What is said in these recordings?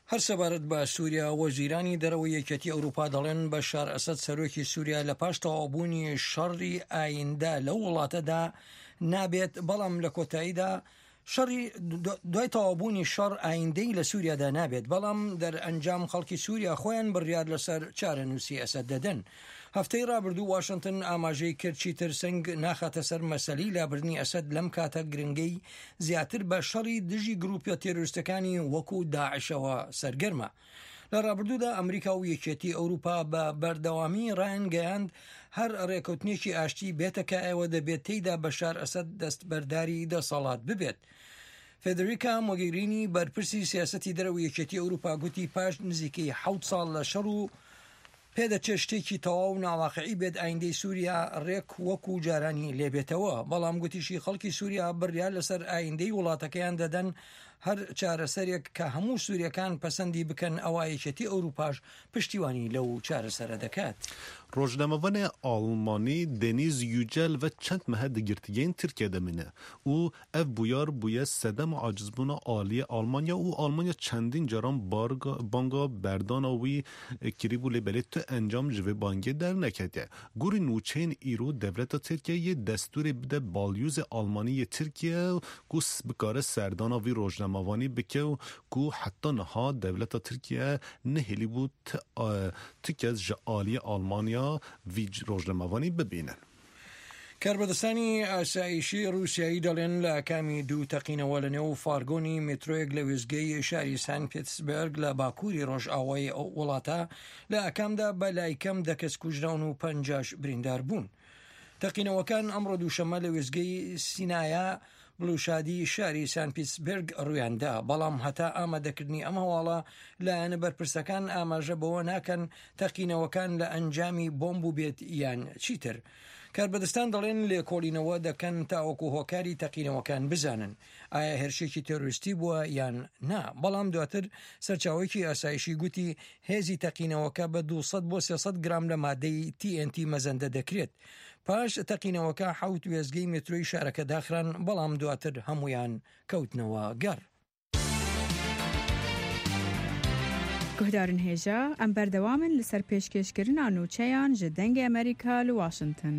هەر سەبارەت بە سووریا وەزیرانی دەرەوەی یەکێتی ئەوروپا دەڵێن بەشار ئەسەد سەرۆکی سووریا لە پاش تەواوبوونی شەڕی ئایندە لەو وڵاتەدا نابێت، بەڵام لە کۆتاییدا دوای تەواوبوونی شەڕ ئایندەی لە سووریادا نابێت، بەڵام دەرئەنجام خەڵکی سووریا خۆیان بڕیار لەسەر چارەنووسی ئەسەد دەدەن. هەفتەی ڕابردوو واشنگتن ئاماژەی کرد چیتر سنگ ناخاتە سەر مەسەلەی لابردنی ئەسەد لەم کاتە گرنگەی زیاتر بە شەڕی دژی گروپە تێرۆریستەکانی وەکو داعشەوە سەرگەرمە. لە ڕابردوودا ئەمریکا و یەکێتی ئەوروپا بە بەردەوامی ڕایانگەیاند هەر ڕێکەوتنێکی ئاشتی بێتە کە ئێوە دەبێت تێیدا بەشار ئەسەد دەستبەرداری دەسەڵات ببێت. فێدریکا مۆگێرینی بەرپرسی سیاسەتی دەرەوەی یەکێتی ئەوروپا گوتی پاش نزیکەی 7 ساڵ لە شەڕ و پێدەچێت شتێکی تەواو ناواقعی بێت ئایندەی سووریا ڕێک وەکو جارانی لێبێتەوە، بەڵام گوتیشی خەڵکی سووریا بڕیار لەسەر ئایندەی وڵاتەکەیان دەدەن، هەر چارەسەرێک کە هەموو سووریەکان پەسەندی بکەن ئەوە یەکێتی ئەوروپاش پشتیوانی لەو چارەسەرە دەکات. روزنامه‌وان آلمانی دنیز یوجل و چند ماه دگرتگین ترکیه دمینه او اف بویار بویه سدم عاجزبون عالی آلمانیا و آلمانیا چندین جرام بانگا بردان وی کریبو لبلیت انجام جوه بانگی در نکده. گوری نوچین ایرو دولت ترکیه یه دستوری بده بالیوز آلمانی ترکیه گوس بکار سردان وی روزنامه‌وانی بکه گو حتی نها دولت ترکیه نهلی بود تکز جعالی آلمانیا وی روزنامه‌وانی ببینن. کاربەدەستانی ئاسایشی رووسایی دەڵێن لە کامی دوو تەقینەوە لە نێو فارگۆنی مترۆیەک لە وێستگەی شاری سان پێتسبرگ لە باکووری ڕۆژئاوای وڵاتە لە ئەکامدا بە لای کەم 10 کەس کوژراون و 50 بریندار بوون. تەقینەوەکان ئەمڕۆ دووشەمە لە وێستگەی سینایە بلوشادی شاری سان پیتسبرگ ڕوویاندا، بەڵام هەتا ئامادەکردنی ئەم هەواڵە لایەنە بەرپرسەکان ئاماژە بەوە ناکەن تەقینەوەکان لە ئەنجامی بۆمب بێت یان چیتر. کاربەدەستان دەڵێن لێکۆڵینەوە دەکەن تاوەکو هۆکاری تەقینەوەکان بزانن ئایا هێرشێکی تێرۆریستی بووە یان نا، بەڵام دواتر سەرچاوەیەکی ئاسایشی گوتی هێزی تەقینەوەکە بە 200 بۆ 300 گرام لە مادەی TNT مەزەندە دەکرێت. پاش تەقینەوەکە 7 وێستگەی مترۆی شارەکە داخران، بەڵام دواتر هەمویان کەوتنەوە گەڕ. گهدارن هێژە ئەم بەردەوامن لەسەر پێشکەشکردنا نووچەیان ji dengê ئەمریکا li Washington.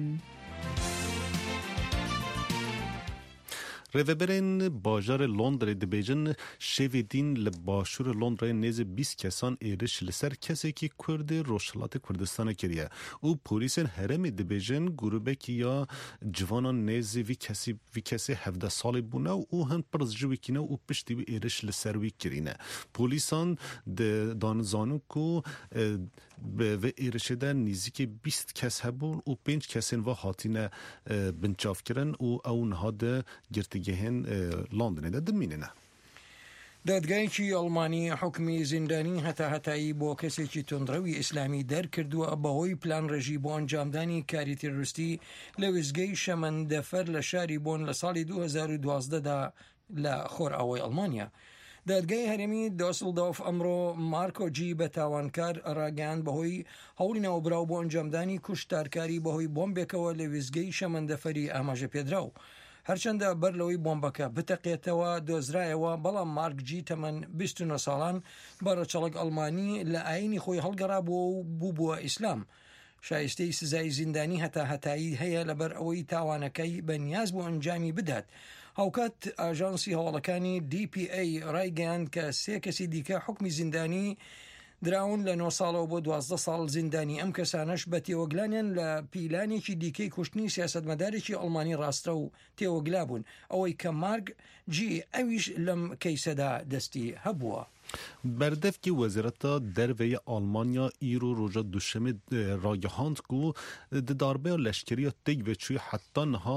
ریوبرین باجار لندن دبیجن شوی دین لباشور لندن نیز 20 کسان ایرش لسر کسی که کرد روشلات کردستان کریه. او پولیسن هرمی دبیجن گروبه که یا جوانان نیز وی کسی 17 سالی بونه و او هم پرز جوی کنه و پشتی وی ایرش لسر وی کرینه. پولیسان دانزانو که به ایرشه در نیزی که 20 کس هبون و 5 کسین و حاتینه بنچاف کرن و اون هاده گرتگهن لندن ده دمینه. دادگایکی ئەڵمانی حکمی زیندانی هەتایی بۆ کەسێکی تۆندڕەوی ئیسلامی دەرکردووە بەهۆی پلان ڕێژی بۆ ئەنجامدانی کاری تێرۆریستی لە وێستگەی شەمەندەفەر لە شاری بۆن لە ساڵی 2012دا لە خۆرئاوای ئەڵمانیا. دادگای هەرێمی دۆسڵدۆف ئەمڕۆ مارکۆ جی بە تاوانکار ڕاگەیاند بەهۆی هەوڵی ناوبراو بۆ ئەنجامدانی کوشتارکاری بەهۆی بۆمبێکەوە لە وێستگەی شەمەندەفەری ئاماژە پێدراو. هەرچەندە بەر لەوەی بۆمبەکە بتەقێتەوە دۆزرایەوە، بەڵام مارک جی تەمەن 29 ساڵان بەڕەچەڵک ئەڵمانی لە ئاینی خۆی هەڵگەڕابووە و بووبووە ئیسلام. شایستەی سزای زیندانی هەتایی هەیە لەبەر ئەوەی تاوانەکەی بەنیاز بۆ ئەنجامی بدات. هاوکات ئاژانسی هەواڵەکانی DPA ڕایگەیاند کە 3 کەسی دیکە حکمی زیندانی دراون لە 9 ساڵەوە بۆ 12 ساڵ زیندانی. ئەم کەسانش بە تێوەگلانیان لە پیلانێکی دیکەی کوشتنی سیاسەتمەدارێکی ئەڵمانی ڕاستە و تێوەگلا بوون، ئەوەی کە مارک جی ئەویش لەم کەیسەدا دەستی هەبووە. بردف که وزارت دروی آلمانیا ایرو روژا دوشمه راگهاند کو داربه لشکری تگ و چوی حتی نها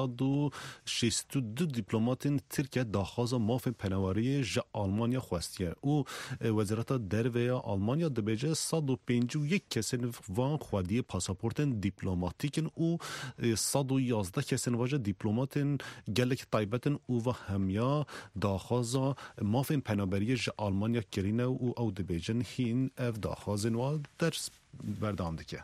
262 دیپلماتین ترکیه داخواز ماف پنواری جا آلمانیا خواستیه. او وزارت دروی آلمانیا دبیجه 151 کسین وان خوادی پاسپورتن دیپلماتیکن او 111 کسین واجه دیپلماتین گلک طایبتن او و همیا داخواز ماف پنواری جا آلمانیا کرینه و او دبیجن هین اف داخوازن و درس بردام دکه.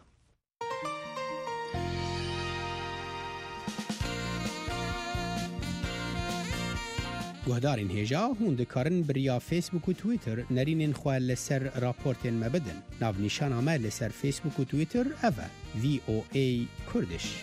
گهدارین هیجا هون دکارن بریا فیسبوک و تویتر نرینین خواه لسر راپورتین مبدن. ناو نیشان آمد لسر فیسبوک و تویتر اوه VOA کردش.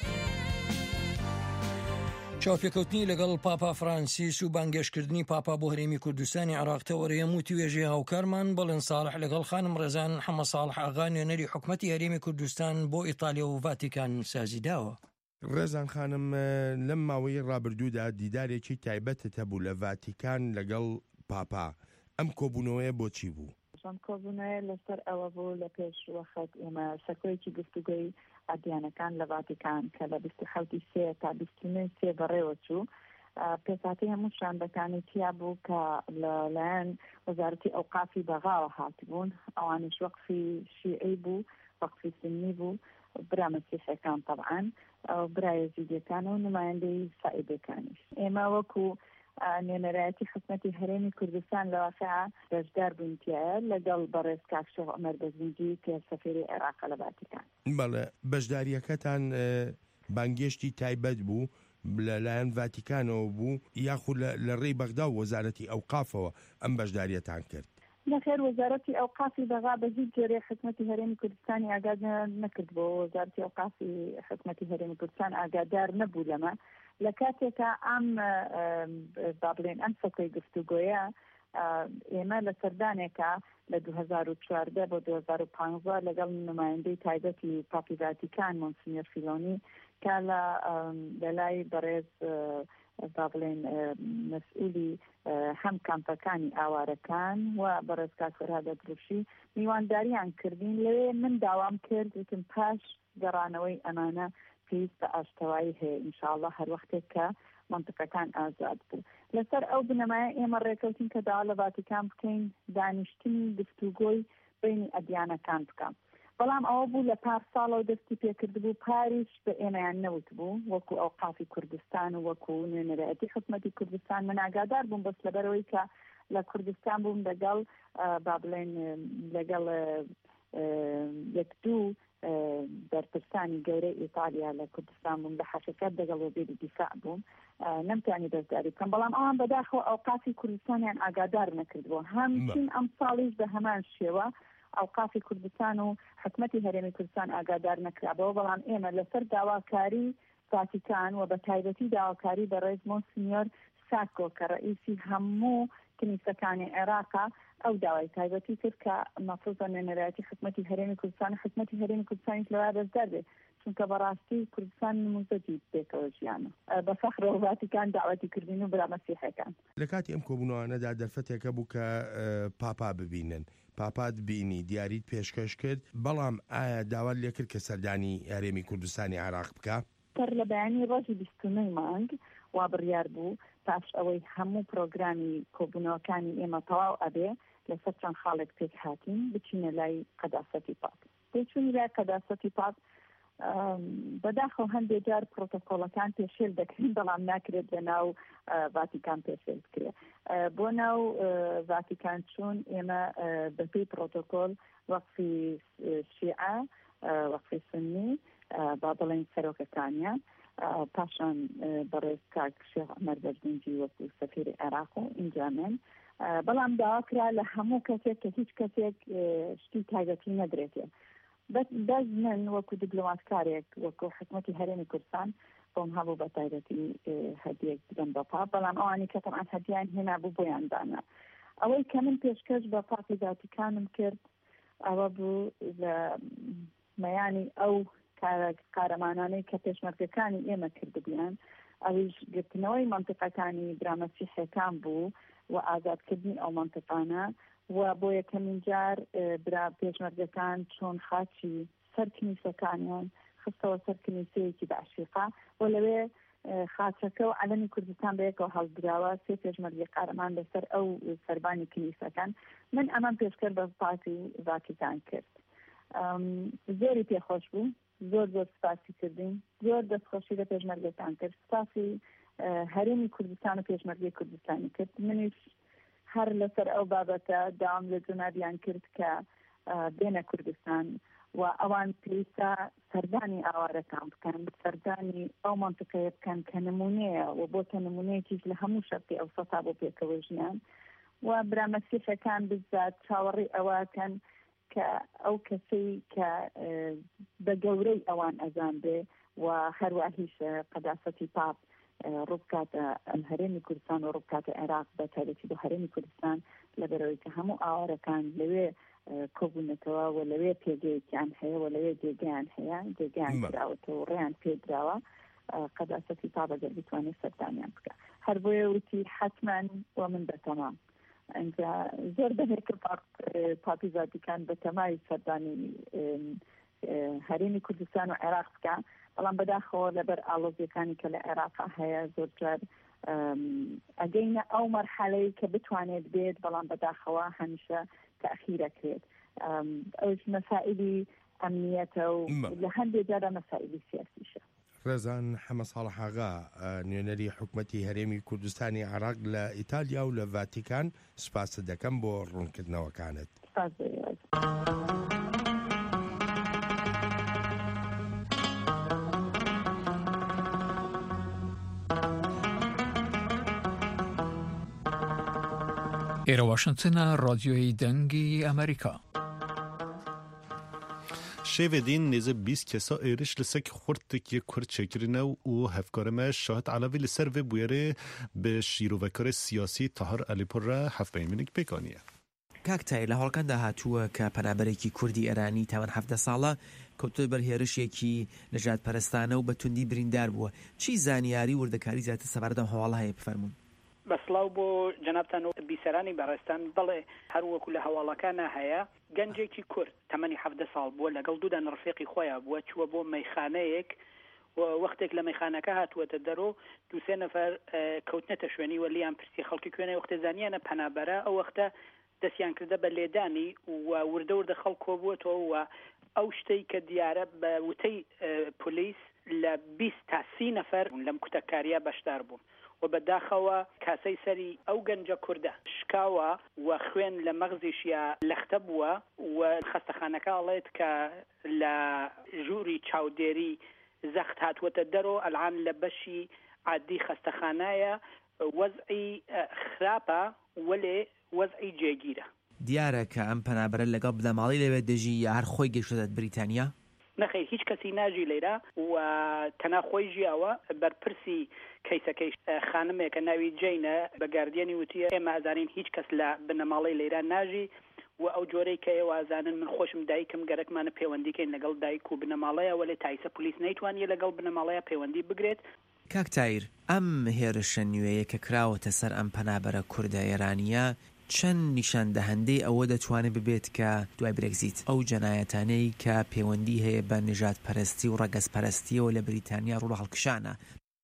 چاوپێکەوتنی لەگەڵ پاپا فرانسیس و بانگێشکردنی پاپا بۆ هەرێمی کوردستانی عێراقتەوە ڕێموتی وێژەی هاوکارمان بەڵێن ساڵح لەگەڵ خانم ڕێزان حەمە ساڵح ئاغا نوێنەری حکومەتی هەرێمی کوردستان بۆ ئیتالیا و ڤاتیکان سازیداوە. ڕێزان خانم لەم ماوەی ڕابردوودا دیدارێکی تایبەتت هەبوو لە ڤاتیکان لەگەڵ پاپا. ئەم کۆبوونەوەیە بۆچی بوو؟ ئەم کۆبوونەوە لەسەر ئەوە بوو لە پێش وەخت ئێمە سەکۆیەکی گفتوگۆی ئەدیانەکان لە ڤاتیکان کە لە 27 تا 29 بەڕێوە چوو پێکاتی هەموو شانبەکانی تیا بوو کە لەلایەن وەزارەتی ئەوقافی بەغاوە هاتبوون ئەوانش وەقفی شیعی بوو وەقفی سنی بوو برا مەسیحیەکان طبعاً برا یەزیدیەکان و نمایەندەی سائیبەکانیش ئێمە وەکو نوێنەرایەتی حکومەتی هەرێمی کوردستان لە واقعا بەشدار بوونتیایە لەگەڵ بەڕێز کاک شێخ عومەر بەزنجی کە سەفیری عێراق لە ڤاتیکان. بەڵێ بەشداریەکەتان بانگێشتی تایبەت بوو لەلایەن ڤاتیکانەوە بوو یاخود لە ڕێی بەغدا و وەزارەتی ئەوقافەوە ئەم بەشداریەتان کرد؟ نەخێر وەزارەتی ئەوقافی بەغا بە هیچ جۆرێ حکومەتی هەرێمی کوردستانی ئاگادار نەکرد بۆ وەزارەتی ئەوقافی حکومەتی هەرێمی کوردستان ئاگادار نەبوو لەمە لە کاتێکە ئەم با بڵێن ئەم سەکۆی گفتوگۆیە ئێمە لە سەردانێکە لە 2014 بۆ 2015 لەگەڵ نمایەندەی تایبەتی پاپی ڤاتیکان مۆنسینیۆر فیلۆنی کە لە لای بەڕێز با بڵێن مەسئولی هەم کامپەکانی ئاوارەکان و بەڕێز کاک فەرهاد دروشی میوانداریان کردین لەوێ من داوام کرد وتم پاش گەڕانەوەی ئەمانە پێویست بە ئاشتەوایی هەیە ئینشاءالله هەر وەختێک کە منطقەکان ئازاد بوو لەسەر ئەو بنەمایە ئێمە ڕێکەوتین کە داوا لە ڤاتیکان بکەین دانیشتنی گفتوگۆی بینی ئەدیانەکان بکەم بەڵام ئەوە بوو لە پار ساڵەوە دەستی پێکرد بوو پاریش بە ئێمەیان نەوت بوو وەکو ئەوقافی کوردستان و وەکو نوێنەرایەتی حکومەتی کوردستان من ئاگادار بووم بەس لەبەرەوەی کە لە کوردستان بووم لەگەڵ با بڵێن لەگەڵ یەک دوو بەرپرسانی گەورەی ئیتالیا لە کوردستان بووم لە حەشەکەت دەگەڵ وەزیری دیفاع بووم نەمتوانی دەستداری بکەم بەڵام ئەوان بەداخەوە ئەوقافی کوردستانیان ئاگادار نەکردبوو هەمچین ئەم ساڵیش بە هەمان شێوە ئەوقافی کوردستان و حکومەتی هەرێمی کوردستان ئاگادار نەکرابەوە بەڵام ئێمە لەسەر داواکاری ڤاتیکان و بە تایبەتی داواکاری بەڕێز مۆنسینیۆر ساکۆ کە ڕئیسی هەموو کنیسەکانی عێراقا ئەو داوای تایبەتی کرد کە مەفروضە نوێنەرایەتی حکومەتی هەرێمی کوردستان حکومەتی هەرێمی کوردستانیش لەوە بەشدار بێت چونکە بەڕاستی کوردستان نموزەتی بێتەوە ژیانە بە فەخرەوە ڤاتیکان داواتی کردین و برا مەسیحیەکان لە کاتی ئەم کۆبوونەوەانەدا دەرفەتێکە بوو کە پاپا ببینن پاپات بینی دیاریت پێشکەش کرد بەڵام ئایا داوات لێ کرد کە سەردانی هەرێمی کوردستانی عێراق بکە؟ تەر لە بەیانی ڕۆژی 29 مانگ وا بڕیار بوو پاش ئەوەی هەموو پرۆگرامی کۆبوونەوەکانی ئێمە تەواو ئەبێ لەسەر چەند خاڵێک پێک هاتین بچینە لای قەداسەتی پاپ دەچوونی لای قەداسەتی پاپ بەداخەوە هەندێک جار پرۆتۆکۆڵەکان پێشێل دەکرێن بەڵام ناکرێت لە ناو ڤاتیکان پێشێل بکرێت بۆ ناو ڤاتیکان چوون ئێمە بەپێی پرۆتۆکۆل وەقفی شیعە وەقفی سنی با بڵێن سەرۆکەکانیان پاشان بەڕێز کاک شێخ عومەر بەزنجی وەکو سەفیری عێراق و اینجا من بەڵام داواکرا لە هەموو کەسێک کە هیچ کەسێک شتی تایبەتی نەدرێتێ بەس من وەکو دیپلۆماتکارێک وەکو حکومەتی هەرێمی کوردستان بۆم هەبوو بە تایبەتی هەدیەک بدەم بە پاپ بەڵام ئەوانی کە تەمان هەدیان هێنا بوو بۆیان دانا ئەوەی کە من پێشکەش بە پاپی ڤاتیکانم کرد ئەوە بوو لە مەیانی ئەو قارەمانانەی کە پێشمەرگەکانی ئێمە کردبیان ئەویش گرتنەوەی منطقەکانی برامەسیحیەکان بوو و ئازادکردنی ئەو منطقانە و بۆ یەکەمین جار برا پێشمەرگەکان چۆن خاچی سەر کنیسەکانیان خستەوە سەر کنیسەیەکی بەعشیقا و لەوێ خاچەکە و عەلەمی کوردستان بەیەکەوە هەڵدراوە سێ پێشمەرگی قارەمان لەسەر ئەو سەربانی کنیسەکان من ئەمان پێشکەر بە پاپی ڤاتیکان کرد زۆری پێخۆش بوو زۆر سپاسی کردین زۆر دەستخۆشی لە پێشمەرگەکان کرد سپاسی هەرێمی کوردستان و پێشمەرگی کوردستانی کرد منیش هەر لەسەر ئەو بابەتە داوام لە جنابیان کرد کە بێنە کوردستان و ئەوان پێویستە سەردانی ئاوارەکان بکەن سەردانی ئەو منطقەیە بکەن کە نمونەیە و بۆتە نمونەیەکیش لە هەموو شەرقی ئەوسەتا بۆ پێکەوە ژیان و برامەسیفەکان بزات چاوەڕی ئەوەکەن کە ئەو کەسەی کە بە گەورەی ئەوان ئەزان بێ و هەروە هیچ قەداسەتی پاپ ڕووبکاتە ئەم هەرێمی کوردستان و ڕووبکاتە عێراق بە تایبەتی بۆ هەرێمی کوردستان لەبەرەوەی کە هەموو ئاوارەکان لەوێ کۆبوونەتەوە و لەوێ پێگەیەکیان هەیە و لەوێ جێگەیان هەیە جێگەیان کراوەتەوە و ڕێیان پێدراوە قەداسەتی پاپەگەر بتوانێت سەردانیان بکە هەر بۆیە وتی حتمەن و من بەتەمام ئەنجا زۆر بەهێکە پاپی ڤاتیکان بەتەمای سەردانی هەرێمی کوردستان و عێراق بکە بەڵام بەداخەوە لەبەر ئاڵۆزیەکانی کە لە عێراقا هەیە زۆر جار ئەگەینە ئەو مەرحەلەی کە بتوانێت بێت بەڵام بەداخەوە هەمیشە تەخیرەکرێت ئەوش مەسائلی ئەمنیەتە و لە هەندێک جارە مەسائلی سیاسیشە. ڕێزان حەمە ساڵح ئاغا نوێنەری حکوومەتی هەرێمی کوردستانی عێراق لە ئیتالیا و لە ڤاتیکان سپاس دەکەم بۆ ڕوونکردنەوەکانت. ئێرە واشنتنە رادیۆی دەنگی ئەمریکا. شیوedین نێزە 20 کەسا ئێرش لەسەر خورتێکی کورد چێکرینە و هەفکارەمە شاهد علاوی لەسەر وێ بویێرێ بە شیرۆڤەکار سیاسی تاهر ئەلیپۆر را هەفبەیمنێک پێکانیە. کاکتای لە هەڵکاندا هاتووە کە پەنابەرێکی کوردی ئێرانی تاوان 17 ساڵە کەوتووە بەر هێرشێکی نەژاد پەرستانە و بە توندی بریندار بووە. چی زانیاری وردەکاری زیاتر سەبارەدەم هەواڵە هەیە بفەرمون؟ بەسڵاو بۆ جەنابتان و بیسەرانی بەڕێستان بڵێ هەروەکو لە هەواڵەکانە هەیە گەنجێکی کورد تەمەنی 17 ساڵ بووە لەگەڵ دوودان ڕفێقی خۆیان بووە چووە بۆ مەیخانەیەک و وەختێک لە مەیخانەکە هاتووەتە دەرۆ دووسێ نەفەر کەوتنەتە شوێنی و لیان پرسی خەڵکی کوێنەی وەختە زانیانە پەنابەرە ئەو وەختە دەستیان کردە بە لێدانی و وردە وردە خەڵک کۆبووەتەوە و ئەو شتەی کە دیارە بە وتەی پۆلیس لە 20 تا 30 نەفەر لەم کوتەکاریە بەشدار بوون و بەداخەوە کاسەی سەری ئەو گەنجە کووردە شکاوە و خوێن لە مەغزیشیا لەختە بووە و خەستەخانەکە ئەڵێت کە لە ژووری چاودێری زەخت هاتووەتە دەرۆ ئەلعان لە بەشی عادی خەستەخانایە وەزعی خراپە وەلێ وەزعی جێگیرە. دیارە کە ئەم پەنابەرە لەگەڵ بدەماڵی لەوێ دەژی یا هەر خۆی گەیشتە بریتانیا؟ نەخێر هیچ کەسی ناژی لێرە و تەنها خۆی ژیاوە بەرپرسی کەیسەکەی خانمێکە ناوی جینە بە گاردیانی وتیە ئێمە ئازانین هیچ کەس لە بنەماڵی لێرە ناژی و ئەو جۆرەی کە ئێوە ئازانن من خۆشم دایکم گەرەکمانە پەیوەندیکەین لەگەڵ دایک و بنەماڵەیە وەلێ تایسە پلیس نەیتوانیە لەگەڵ بنەماڵەیە پەیوەندی بگرێت. کاکتایر ئەم هێرشە نوێیە کە کراوەتە سەر ئەم پەنابەرە کوردە ئێرانیە چەند نیشان دەهەندەی ئەوە دەتوانێت ببێت کە دوای برێگزیت ئەو جەنایەتانەی کە پەیوەندی هەیە بە نژاد پەرستی و ڕەگەز پەرستیەوە لە بریتانیا ڕوو هەڵکشانە؟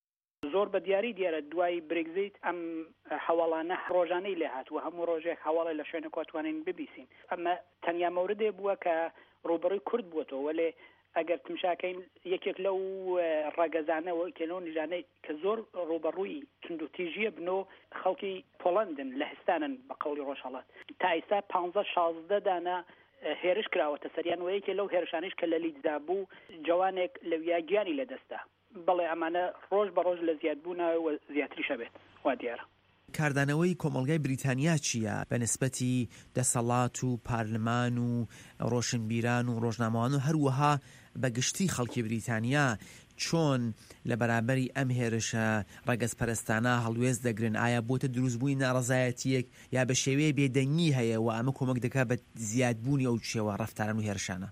زۆر بە دیاری دیارە دوای برێگزیت ئەم هەواڵانە ڕۆژانەی لێ هاتووە هەموو ڕۆژێک هەواڵی لە شوێنە کۆتوانین ببیسین. ئەمە تەنیا مەوردێ بووە کە ڕوبەڕووی کورد بووەتەوە وەلێ ئەگەر تمشاکەین یەکێک لەو ڕەگەزانەوە کێنەوە نیژانەی کە زۆر ڕوبەڕووی تند و تیژیە بنۆ خەڵکی پۆڵەندن لە هستانن بە قەولی ڕۆژهەڵات تا ئێستا 15-16 دانە هێرش کراوەتە سەریان و یەکێ لەو هێرشانەش کە لە لیدزا بوو جوانێک لەویا گیانی لەدەستا بەڵێ ئەمانە ڕۆژ بە ڕۆژ لە زیادبوونەوە زیاتریشە بێت وا دیارە. کاردانەوەی کۆمەڵگای بریتانیا چییە بە نسبەتی دەسەڵات و پارلمان و ڕۆشنبیران و ڕۆژنامەوان و هەروەها بەگشتی خەڵکی بریتانیا چۆن لە بەرامبەری ئەم هێرشە ڕەگەز پەرستانە هەڵوێز دەگرن؟ ئایا بۆتە دروستبووی ناڕەزایەتیەک یا بە شێوەیە بێدەنگی هەیە و ئەمە کۆمەک دەکات بە زیادبوونی ئەو شێوە ڕەفتاران و هێرشانە؟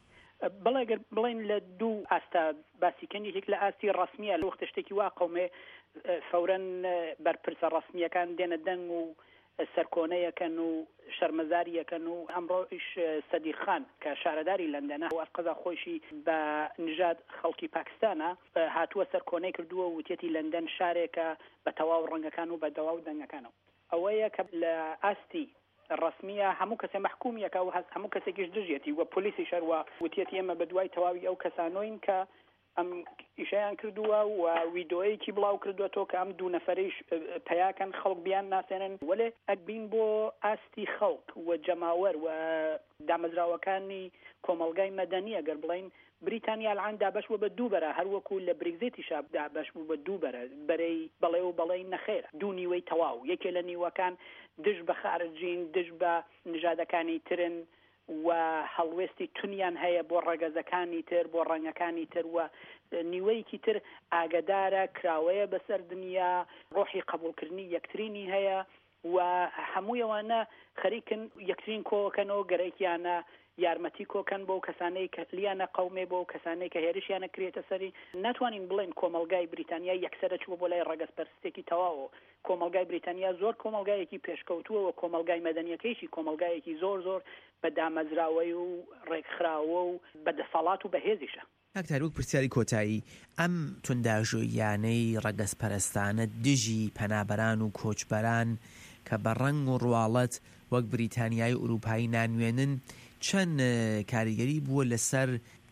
بەڵێ گەر بڵین لە دوو ئاستا باسیکەنی یەک لە ئاستی ڕسمیە لە وەختە شتێکی وا قەومێ فەورەن بەرپرسە ڕسمیەکان دێنە دەنگ و سەرکۆنەیەکەن و شەرمەزاریەکەن و ئەمڕۆیش سەدیق خان کە شارەداری لەندەنە و ئەسقەزا خۆشی بە نژاد خەڵکی پاکستانە هاتووە سەرکۆنەی کردووە وتێتی لەندەن شارێکە بە تەواو ڕەنگەکان و بە دەواو دەنگەکانەوە. ئەوەیە کە لە ئاستی ڕسمیە هەموو کەسێ مەحکومیەکە و هەموو کەسێکیش دژێتی وە پۆلیسی شەروە وتێتی ئێمە بە دوای تەواوی ئەو کەسانۆین کە ئەم ئیشیان کردووە و ویدۆیەکی بڵاو کردوێتەوە کە ئەم دوو نەفەریش پەیاکەن خەڵک بیان ناسێنن وەلێ ئەکبین بۆ ئاستی خەڵک و جەماوەر و دامەزراوەکانی کۆمەڵگای مەدەنی ئەگەر بڵین بریتانیا الان دابش بوو بە دووبەرە هەروەکو لە برگزێتی شاب دابش بوو بە دووبەرە بەرەی بەڵێ و بەڵێ نەخێرە دوو نیوەی تەواو یەکێ لە نیوەکان دژ بە خارجین دژ بە نژادەکانی ترن و هەڵوێستی تونیان هەیە بۆ ڕەگەزەکانی تر بۆ ڕەنگەکانی تر و نیوەیەکی تر ئاگدارە کراوەیە بەسەر دنیا ڕۆحی قبولکردنی یەکترینی هەیە و هەموویەوانە خەریکن یەکترین کۆکەنەوە گەرەیکیانە یارمەتی کۆکەن بۆ کەسانەی کە لیانە قەومێ بۆ کەسانەی کە هێرشیانە کرێتە سەری ناتوانین بڵێن کۆمەلگای بریتانیا یەکسەرە چوە بۆ لای ڕەگەزپەرستێکی تەواوە کۆمەلگای بریتانیا زۆر کۆمەلگایەکی پێشکەوتووە و کۆمەلگای مەدەنیەکەیشی کۆمەلگایەکی زۆر بە دامەزراوەی و ڕێکخراوە و بەدەسەڵات و بەهێزیشە. کاکتاروک پرسیاری کۆتایی ئەم تونداژۆیانەی ڕەگەزپەرستانە دژی پەنابەران و کۆچبەران کە بە ڕەنگ و ڕواڵەت وەک بریتانیای ئوروپایی نانوێنن چەند کاریگەری بووە لەسەر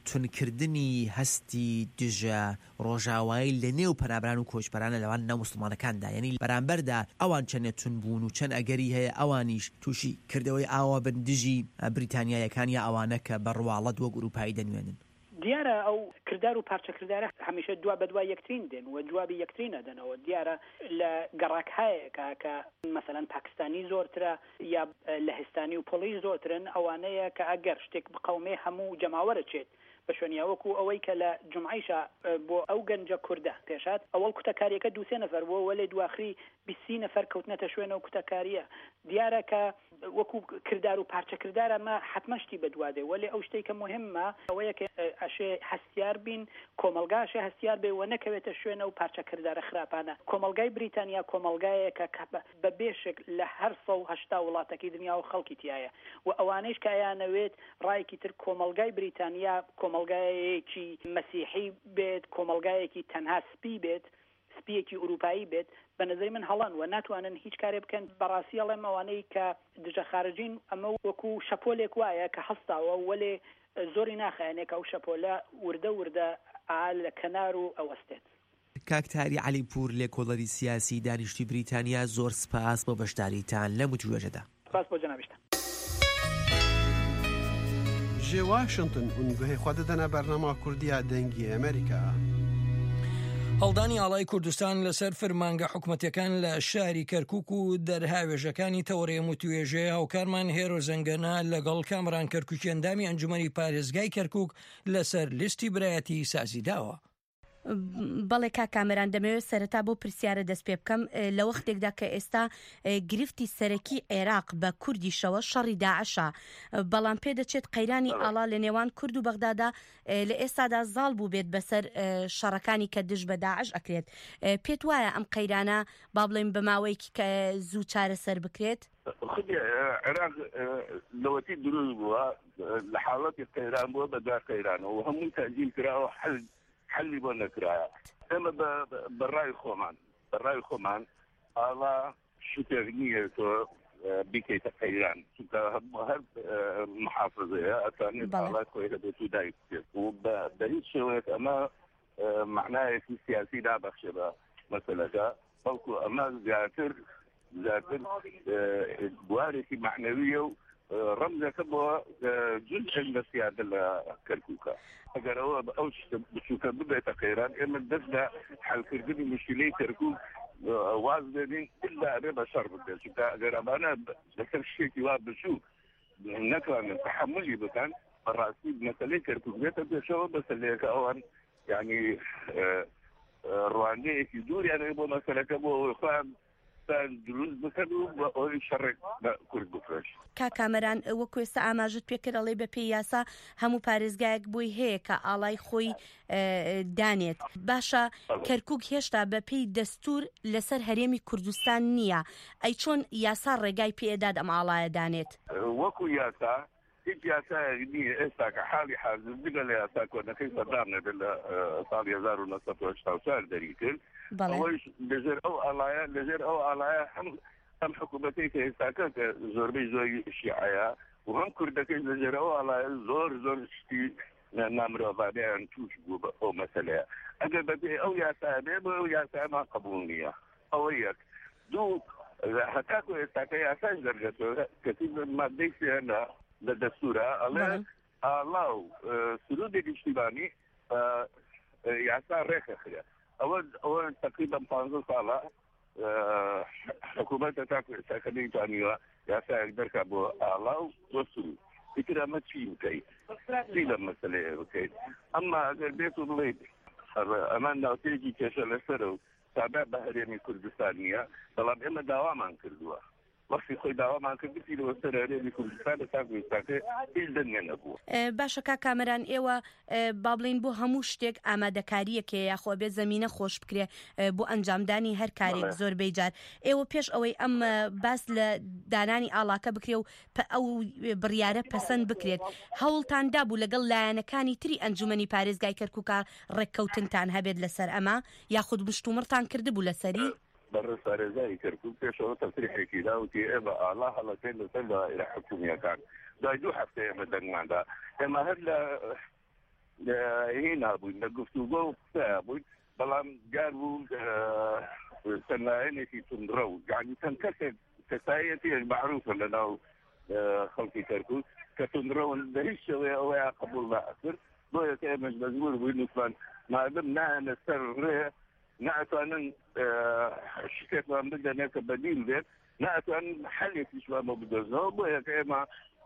تونکردنی هەستی دژە ڕۆژاوایی لە نێو پەنابەران و کۆچبەرانە لەوان نەموسڵمانەکاندا یعنی بەرامبەردا ئەوان چەندێت تون بوون و چەند ئەگەری هەیە ئەوانیش تووشی کردەوەی ئاوا بن دژی بریتانیایەکان یا ئەوانە کە بە ڕواڵەت وەک ئوروپایی دەنوێنن. دیارە ئەو کردار و پارچەکردارە هەمیشە دوا بە دوای یەکترین دێن و جوابی یەکترین ئەدەنەوە دیارە لە گەڕاکهایەکە کە مەسەلەن پاکستانی زۆرترە یا لەهستانی و پۆڵی زۆرترن ئەوانەیە کە ئەگەر شتێک بقەومێ هەموو جەماوەرە چێت بە شوێنیاوەکو ئەوەی کە لە جمعیشە بۆ ئەو گەنجە کووردە پێشات ئەوەڵ کوتەکاریەکە دووسێ نەفەر بۆ وەلێ دواخری 20 نەفەر کەوتنەتە شوێنەوە کوتەکاریە دیارە کە وەکو کردار و پارچەکردارە مە حتمەشتی بەدوادێ وەلێ ئەو شتێکە مهمە ئەوەیە کە ئەشێ هەستیار بین کۆمەلگاشە هەستیار بێ و نەکەوێتە شوێنە و پارچەکردارە خراپانە کۆمەلگای بریتانیا کۆمەلگایەکە بە بێشک لە هەر 180 وڵاتەکی دنیا و خەڵکی تایە و ئەوانەیش کە ئەیانەوێت ڕایەکی تر کۆمەلگای بریتانیا کۆمەلگایەکی مەسیحی بێت کۆمەلگایەکی تەنها سپی بێت سپیەکی ئوروپایی بێت بە نظری من هەڵان و ناتوانن هیچ کارێ بکەن بەڕاستی ئەڵێم ئەوانەی کە دژە خارجین ئەمە وەکو شەپۆلێک وایە کە هەستاوە وەلێ زۆری ناخایەنێک ئەو شەپۆلە وردە ئال لە کەنار و ئەوەستێت. کاکتاری عەلیپور لێکۆڵەری سیاسی دانیشتوی بریتانیا زۆر سپاس بۆ بەشداریتان لەم وتوێژەدا. سپاس بۆ جەنابیشتان. جێ واشنگتن ئونگوهەی خوا دەدەنە بەرنامە کوردیە دەنگی ئەمریکا. هەڵدانی ئاڵای کوردستان لەسەر فرمانگە حکوومەتەکان لە شاری کەرکووک و دەرهاوێژەکانی تەوەڕێم و توێژێ هاوکارمان هێرۆ زەنگەنە لەگەڵ کامران کەرکووکی ئەندامی ئەنجومەنی پارێزگای کەرکووک لەسەر لیستی برایەتی سازی داوە. بەڵێ کامران دەمەوێت سەرەتا بۆ پرسیارە دەست پێ بکەم لە وەختێکدا کە ئێستا گرفتی سەرەکی عێراق بە کوردیشەوە شەڕی داعشە بەڵام پێدەچێت قەیرانی ئاڵا لە نێوان کورد و بەغدادا لە ئێستادا زاڵ بوو بێت بەسەر شەڕەکانی کە دژ بە داعش ئەکرێت پێت وایە ئەم قەیرانە با بڵێن بەماوەیەکی کە زوو چارە سەر بکرێت؟ عێراق لەوەتی دروست بووە لە حاڵەتی قەیران بووە بە دار قەیرانەوە و هەمووی تەنجیم کراوە حلی بۆ نەکرایە ئێمە بەڕای خۆمان ئاڵا شتێک نییە تۆ بیکەیتە قەیران چونکە هەر محافظەیە ئەتوانێت ئاڵای خۆی لەبێت و دایک بکرێت و بە هیچ شێوەیەک ئەمە معنایەکی سیاسی نابەخشێ بە مەسەلەکە بەڵکو ئەمە زیاتر بوارێکی معنەویە و ڕەمزەکە بۆ جزء لە سیادە لە کەرکووکە ئەگەر ئەو بچووکە ببێتە قەیران ئێمە دەست لە حەلکردنی مشکلەی کەرکووک واز دێنین ئللا ئەبێ بە شەڕ بکرێت چونکە ئەگەر ئەمانە لەسەر شتێکی وا بچوو نەتوانن تەحەمولی بکەن بەڕاستی مەسەلەی کەرکووک بێتە پێشەوە مەسەلەیەکە ئەوان یعنی ڕوانگەیەکی دووریانەیە بۆ مەسەلەکە بۆ ئەوەی خۆیان دروست بکەن و بە ئەوەی شەڕێک بە کورد بفرێش. کامەران وەکو ئێستا ئاماژت پێکرد ئەڵێ بە پێی یاسا هەموو پارێزگایەک بۆی هەیە کە ئاڵای خۆی دانێت باشە کەرکووک هێشتا بە پێی دەستور لەسەر هەرێمی کوردستان نییە ئەی چۆن یاسا ڕێگای پێداد ئەم ئاڵایە دانێت وەکو یاسا هیچ یاسایەک نییە ئێستا کە حاڵی حاضر بگە لە یاسا کۆنەکەی سەدام نەبێت لە ساڵی 1984 دەری کرد ئەوەش لەژێر ئەو ئاڵایە هەم حکوومەتەی کە ئێستاکە کە زۆربەی زۆری شیعەیە و هەم کوردەکەی لەژێر ئەو ئاڵایە زۆر شتی نامرۆڤانیان توش بوو بە ئەو مەسەلەیە ئەگەر بەبێ ئەو یاسا بێ بۆ ئەو یاسامان قبول نییە ئەوە یەک دوو هەتاکو ئێستاکە یاساش دەرگەتەوە کەسی مادەی سێنە لە دەستورە ئەڵێ ئاڵاو سرودی نیشتیمانی یاسا ڕێکەخرێت ئەوە تقریبا 15 ساڵە حکوومەتە تاکو ئێستاکە نەیتوانیوە یاسایەک دەرکا بۆ ئاڵاو بۆ سرود فکر ئەمە چی بکەیت چی لە مەسەلەیە بکەیت ئەمما ئەگەر بێت و بڵێیت ئەمان ناوتێکی کێشە لەسەر و تابع بە هەرێمی کوردستان نییە بەڵام ئێمە داوامان کردووە وەختی خۆی داوامان کردی لەوە سەر هەرێمی کوردستان لە تاکو ئێستاکە هیچ دەنگە نەبووە. باشە کاکامەران ئێوە با بڵین بۆ هەموو شتێک ئامادەکاریەکێ یاخۆ بێ زەمینە خۆش بکرێ بۆ ئەنجامدانی هەر کارێک زۆربەی جار ئێوە پێش ئەوەی ئەم باس لە دانانی ئاڵاکە بکرێ و ئەو بڕیارە پەسەند بکرێت هەوڵتاندا بوو لەگەڵ لایەنەکانی تری ئەنجومەنی پارێزگای کەرکووکە ڕێککەوتنتان هەبێت لەسەر ئەمە یاخود مشتومڕتان کردبوو لەسەری بەڕێز پارێزگای کەرکووک پێشەوە تەفریحێکی داوتی ئێمە ئاڵا هەڵەکەین لەسەر دائیرە حکوومیەکان دوای 2 هەفتە ئێمە دەنگماندا ئێمە هەر لە هێنا بووین لە گفتوگۆ و قسە بووین بەڵام جار بوو سەرلایەنێکی توندڕە و یعنی چەند کەسێک کەسایەتیش معروفە لەناو خەڵکی کەرکووک کە توندڕەون لە هیچ شێوەیە ئەوەیە قبوڵ نەکرد بۆیە کە ئێمەش مەجبور بووین وتمان مادەم نایەنە سەر ڕێ ناتوانن شتێکمان بدەنێ کە بەدیل بێت ناتوانن حەلێکیشمان بۆ بدۆزنەوە بۆیە کە ئێمە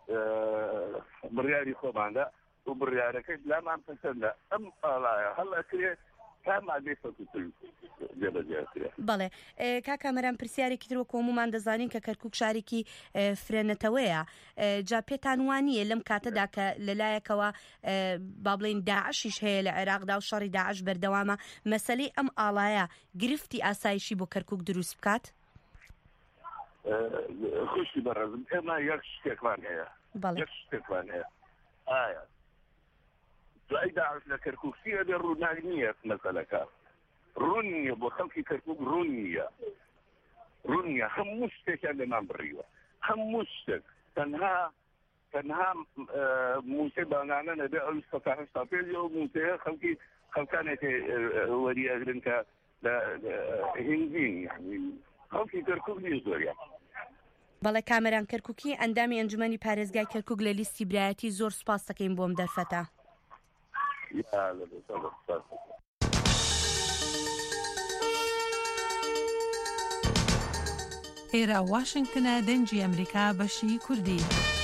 بڕیاری خۆماندا و بڕیارەکەی لامان پەسەندە ئەم ئاڵایە هەڵەکرێت تا مادەی فەکوتر جێبەجێکرێت. بەڵێ کاکامەران پرسیارێکی تر وەکو هەمومان دەزانین کە کەرکووک شارێکی فرێنەتەوەیە جا پێتان وانییە لەم کاتەدا کە لەلایەکەوە با بڵێن داعشیش هەیە لە عێراقدا و شەڕی داعش بەردەوامە مەسەلەی ئەم ئاڵایە گرفتی ئاسایشی بۆ کەرکووک دروست بکات؟ خوشی بەڕێزم ئێمە یەک شتێکمان هەیە یەک شتێکمان هەیە ئایا دوای داعش لە کەرکووکیە بێ ڕووناک نییە مەسەلەکە ڕوون نییە بۆ خەڵکی کەرکووک ڕوون نییە هەموو شتێکیان لەمان بڕیوە هەموو شتێک تەنها موسێ بانانە نەبێ ئەو 180 پێ و موسەیە خەڵکانێکی وەریەگرن کە لە هندین یعنی خەڵکی کەرکووک نیە زۆریان. بەڵێ کامەران کەرکووکی ئەندامی ئەنجومەنی پارێزگای کەرکووک لە لیستی برایەتی زۆر سوپاس دەکەین بۆم دەرفەتە. ئێرە واشنگتنە دەنگی ئەمریکا بەشی کوردی.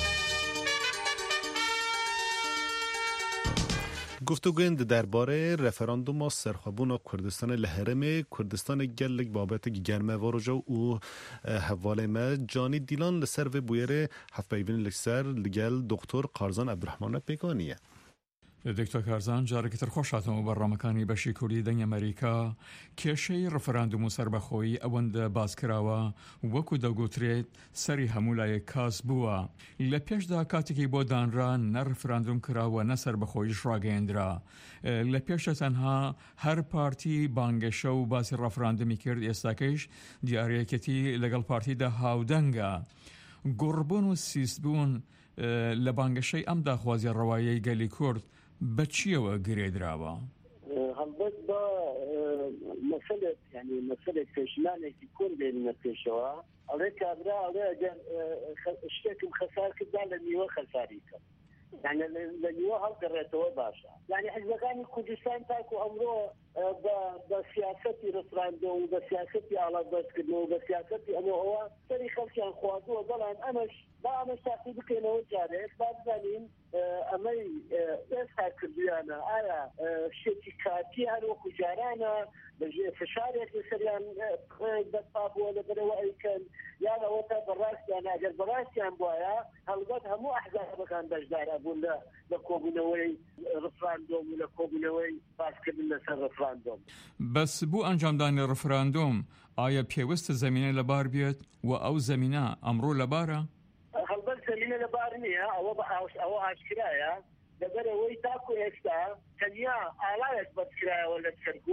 گفتگوین درباره رفراندوم سرخوابون کردستان لهرم کردستان گلک بابت گرمه واروجا و حواله ما جانی دیلان لسر و بویر هفت بیوین لسر لگل دکتر قارزان عبدالرحمن پیکانیه. دکتۆر کارزان جارێکتر خۆشاتەوە بەڕامەکانی بەشی کوردی دەنگ ئەمریکا کێشەی ڕفراندوم و سربەخۆیی ئەوەندە باسکراوە وەکو دەگوترێت سەری هەموو لایەک کاس بووە لە پێشدا کاتێکی بۆ دانران نە ڕفراندوم کراوە نە سربەخۆییش ڕاگەیەندرا لە پێشە تەنها هەر پارتی بانگەشە و باسی ڕفراندمی کرد ئێستاکەیش دیارەکەتی لەگەڵ پارتیدا هاودەنگە گۆڕبوون و سیستبوون لە بانگەشەی ئەم داخوازی ڕەوایەی گەلی کورد بە چیەوە گرێدراوە؟ هەڵبەت بە مەسەلێک یعنی مەسەلێک پێشمانێکی کورد بێنینە پێشەوە ئەڵێ کابرا ئەڵێ ئەگەر شتێکم خەسار کردا لە نیوە خەساری کەم یعنی لە نیوە هەڵگەڕێتەوە باشە یعنی حیزبەکانی کوردستان تاکو ئەمڕۆ بە سیاسەتی ڕفراندۆ و بە سیاسەتی ئاڵاتبەرزکردنەوە و بە سیاسەتی ئەوە سەری خەڵکیان خواردووە بەڵام ئەمەش تاقی بکەینەوە جارێک با بزانین ئەمەی ئێستا کردویانە ئایا شتێکی کاتی هەروەکو جارانە بەژێ فشارێک لەسەریان بەرپا بووە لەبەرەوە ئەیکەن یان ئەوە تا بەڕاستیان ئەگەر بەڕاستیان بواە هەڵبەت هەموو ئەحزابەکان بەشدارە بوون لە کۆبوونەوەی ڕفراندۆم و لە کۆبوونەوەی باسکردن لەسەر ڕفراندۆم. بەس بوو ئەنجامدانی ڕفراندۆم ئایا پێویستە زەمینە لەبار بێت و ئەو زەمینە ئەمڕۆ لەبارە؟ هەڵبەت زەمینە لەبار نییە ئەوە ئاشکرایە لەبەرەوەی تاکو ئێستا تەنیا ئاڵایەک بەرزکرایەوە لە کەرکووک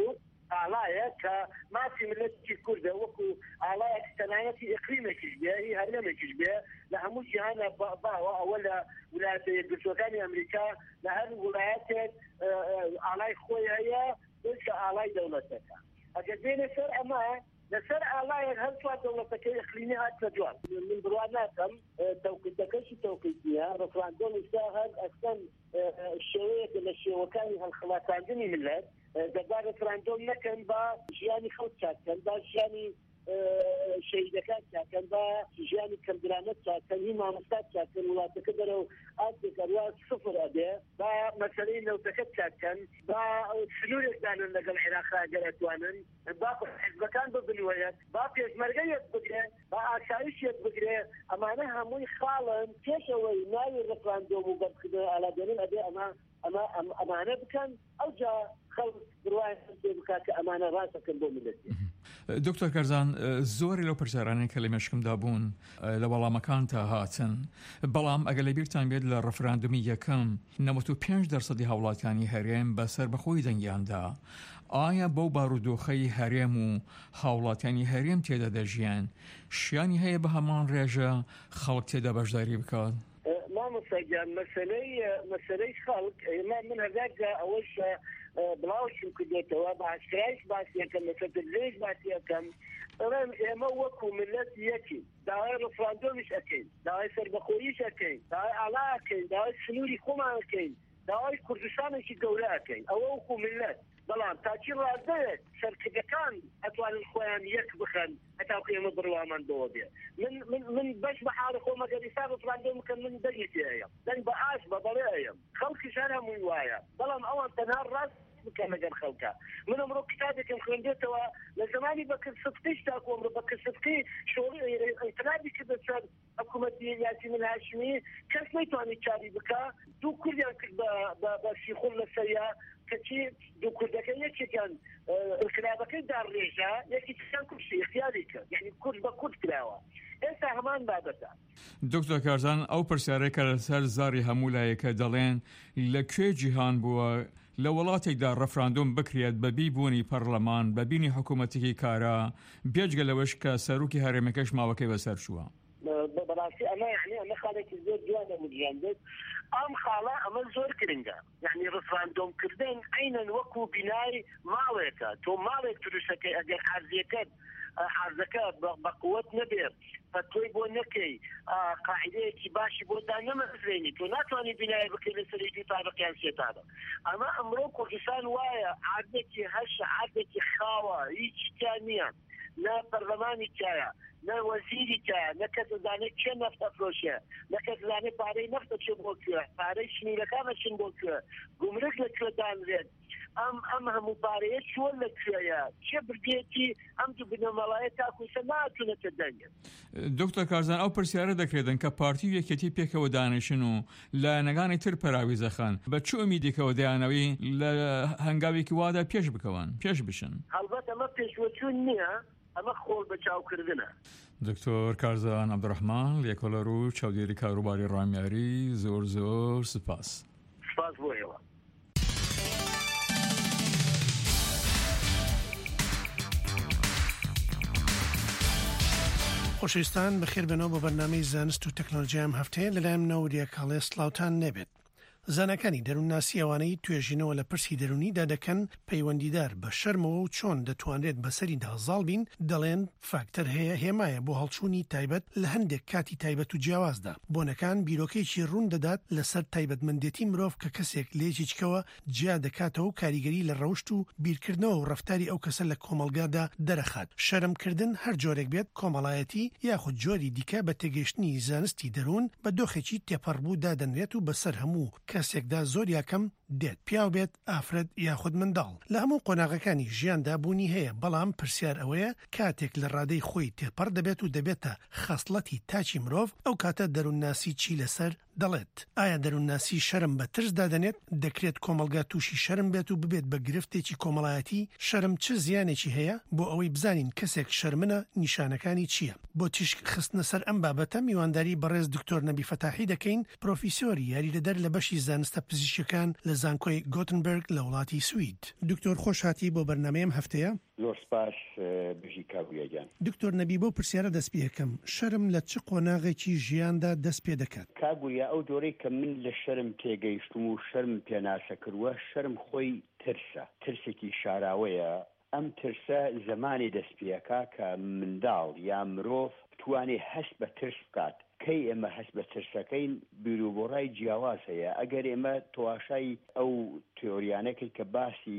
ئاڵایە کە ماسی ملەتی کوردە وەکو ئاڵایە تەنانەتی ئەقلیمێکیش بێ هی هەرێمێکیش بێ لە هەموو جیهانە باوە ئەوە لە ویلایەتە یەکگرتووەکانی ئەمریکا لە هەر ویلایەتێک ئاڵای خۆی هەیە کە ئاڵای دەوڵەتەکە ئەگەر بێنە سەر ئەمە لەسەر ئاڵایەک هەر چوار دەوڵەتەکەی ئەقلیمی هاتە دوان من بڕوا ناکەم تەوقیتەکەشی تەوقیتیە ڕفراندۆم ئێستا هەر ئەسەن شێوەیەکە لە شێوەکانی هەڵخڵاتاندنی ملت دەبا ڕفراندۆم نەکەن بە ژیانی خەڵک چاکەن با ژیانی شەهیدەکان چاکەن بە ژیانی کەمدرانەت چاکەن هی مامۆستا چاکەن وڵاتەکە دەرەو ئازێکەڕوا سفر ئەبێ با مەسەلەی نەوتەکە چاکەن با سنوورێکدانن لەگەڵ عێراقا ئەگەر ئەتوانن با حیزبەکان ببنوەیەک با پێشمەرگەیەک بگرێ با ئاسایشێک بگرێ ئەمانە هەمووی خاڵن پێشەوەی ناوی ڕفراندۆم و بەرکردنەوە ئالادێنن ئەبێ ئەمانە بکەن ئەوجا خەڵک بڕوایان بکات کە ئەمانە ڕاستەکەن بۆ ملەتی. دکتۆر کەرزان زۆری لەو پرسیارانەی کە لە مێشکمدا بوون لە وەڵامەکان تا هاتن بەڵام ئەگەر لە بیرتان بێت لە ڕەفراندومی یەکەم 95% هاوڵاتیانی هەرێم بەسەر بەخۆی دەنگیاندا ئایا بەو بارودۆخەی هەرێم و هاوڵاتیانی هەرێم تێدا دەژیان شیانی هەیە بە هەمان ڕێژە خەڵک تێدا بەشداری بکات؟ مامۆستاگیان مەسەلەی خەڵک من هەرداگا ئەوەش بڵاوشم کردێتەوە بە ئاشکرایش باسیەکەم لەسەر درێژ باسیەکەم ئەڵێم ئێمە وەکو ملت یەکی داوای ڕفراندۆمیش ئەکەین داوای سەربەخۆییش ئەکەین داوای ئاڵا ئەکەین داوای سنووری خۆمان ئەکەین داوای کوردستانێکی گەورە ئەکەین ئەوە وەکو ملت بەڵام تاچی ڕاردەیەک سەرکردەکان ئەتوانن خۆیان یەک بخەن هەتاکو ئێمە بڕوامان بەوە بێ من بەش بە حاڵی خۆمە گەر ئێستا ڕفراندۆم بکەن من دەنگی تێیەم دەنگ بە ئاش بە بەڵێیەم خەڵکیشان هەمووی وایە بەڵام ئەوان تەنها ڕاست بکەن لەگەر خەڵکە من ئەمڕۆ کتابێکم خوێندێتەوە لە زمانی بەکرسفقیش تاکو ئەمڕۆ بەکرسفقی شۆڕی ئەیترابی کردە سەر حکوومەتی یاسین الهاشمی کەس نەیتوانی چاری بکە دوو کوردیان کرد بە شیخۆر لە سەریا کەچی دوو کوردەکە یەکێکیان انقلابەکەی داڕێژە یەکێکیان کوردشی اختیاری کرد یعنی کورد بە کورد کراوە ئێستا هەمان بابەتە. دکتۆر کارزان ئەو پرسیارەیە کە لەسەر زاری هەموو لایەکە دەڵێن لەکوێ جیهان بووە لە وڵاتێکدا ڕەفراندۆم بکرێت بە بیبوونی پەرلەمان بە بینی حکوومەتێکی کارا بێجگە لەوەش کە سەرۆکی هەرێمەکەش ماوەکەی بەسەر چووە. بەڕاستی ئەمە یعنی ئەمە خاڵێکی زۆر جوانە مجیان بێت ئەم خاڵە ئەمە زۆر گرنگە یعنی ڕفراندۆمکردن عینەن وەکو بینای ماڵێکە تۆ ماڵێک دروستەکەی ئەگەر حەرزەکەت حەرزەکە بە قووەت نەبێت فتوی بۆ نەکەی قاعدەیەکی باشی بۆدا نەمەزرێنی تۆ ناتوانانی بینایە بکەی لەسەری دوو تابقیان سێ تابق ئەمە ئەمڕۆ کوردستان وایە عادەتی هەشە عادەتی خاوە هیچی تیا نییە نا پەرلەمانی تایە نا وەزیری تایە نە کەس دەزانێت چێ نەفت ئەفرۆشێ نە کەس دەزانێت پارەی نەفتە چێ بۆ کوێ پارەی شمیرەکانە چین بۆ کوێ گومرگ لەکوێ دانرێت ئەم هەموو پارەیە چۆن لەکوێیە چێ بردێتی ئەم دوو بنەمەڵایە تاکوسە ناتوانێتە دەنگێت. دکتۆر کارزان ئەو پرسیارە دەکرێتن کە پارتی و یەکێتی پێکەوە دانیشن و لە نەگانی تر پەراویزەخان بە چ ئومیدێکەوە دەیانەوەی لە هەنگاوێکی وادا پێش بکەون پێش بشن. هەڵبەت ئەمە پێشوەچوون نییە ئەمە خۆڵ بە چاوکردنە. دکتۆر کارزان عەبدوڕەحمان لێکۆڵەر و چاودێری کاروباری ڕامیاری زۆر زۆر سپاس. سپاس بۆ ئێوە. خۆشەویستان بەخێر بنەوە بە بەرنامەی زانست و تەکنۆلۆژیا ئەم هەفتەیە لەلایەن منەوە ریاکاڵێ سڵاوتان نەبێت. زانەکانی دەروونناسی ئەوانەی توێژینەوە لە پرسی دەرونیدا دەکەن پەیوەندیدار بە شەرمەوە و چۆن دەتوانرێت بەسەریدا زاڵ بین دەڵێن فاکتەر هەیە هێمایە بۆ هەڵچوونی تایبەت لە هەندێک کاتی تایبەت و جیاوازدا بۆنەکان بیرۆکێکی ڕوون دەدات لەسەر تایبەتمەندێتی مرۆڤ کە کەسێک لێجیچکەوە جیا دەکاتەوە و کاریگەری لە ڕەوشت و بیرکردنەوە و ڕەفتاری ئەو کەسە لە کۆمەلگادا دەرەخات. شەرمکردن هەر جۆرێک بێت کۆمەڵایەتی یاخود جۆری دیکە بە تێگەشتنی زانستی دەروون بە دۆخێکی تێپەڕبوو دادەنرێت و بەسەر هەموو کەسێکدا زۆر یاکەم دێت پیاو بێت ئافرەت یاخود منداڵ لە هەموو قۆناغەکانی ژیاندا بوونی هەیە بەڵام پرسیار ئەوەیە کاتێک لە ڕادەی خۆی تێپەڕ دەبێت و دەبێتە خەسڵەتی تاچی مرۆڤ ئەو کاتە دەروونناسی چی لەسەر دەڵێت ئایا دەروونناسی شەرم بە ترس دادەنێت دەکرێت کۆمەلگا تووشی شەرم بێت و ببێت بە گرفتێکی کۆمەڵایەتی شەرم چ زیانێکی هەیە بۆ ئەوەی بزانین کەسێک شەرمنە نیشانەکانی چییە بۆ تیشک خستنە سەر ئەم بابەتە میوانداری بەڕێز دکتۆر نەبی فەتاحی دەکەین پرۆفیسۆری یاریدەدەر لە بەشی زانستە پزیشکەکان لە زانکۆی گۆتنبرگ لە وڵاتی سوید. دکتۆر خۆشهاتی بۆ بەرنمەیەم هەفتەیە. زۆر سپاس بژی کاگویەجان. دکتۆر نەبی بۆ پرسیارە دەست پێ یەکەم، شەرم لە چ قۆناغێکی ژیاندا دەست پێ دەکات؟ کاگویا ئەو جۆرەی کە من لە شەرم تێگەیشتم و شەرم پێناسە کردووە، شەرم خۆی ترسە، ترسێکی شاراوەیە. ئەم ترسە زمانی دەست پێەکە کە منداڵ یا مرۆڤ بتوانێ هەست بە ترس بکات. کەی ئێمە هەست بە ترسەکەین بیرروبۆڕای جیاواز هەیە. ئەگەر ئێمە تەواشای ئەو تیۆریانەکەی کە باسی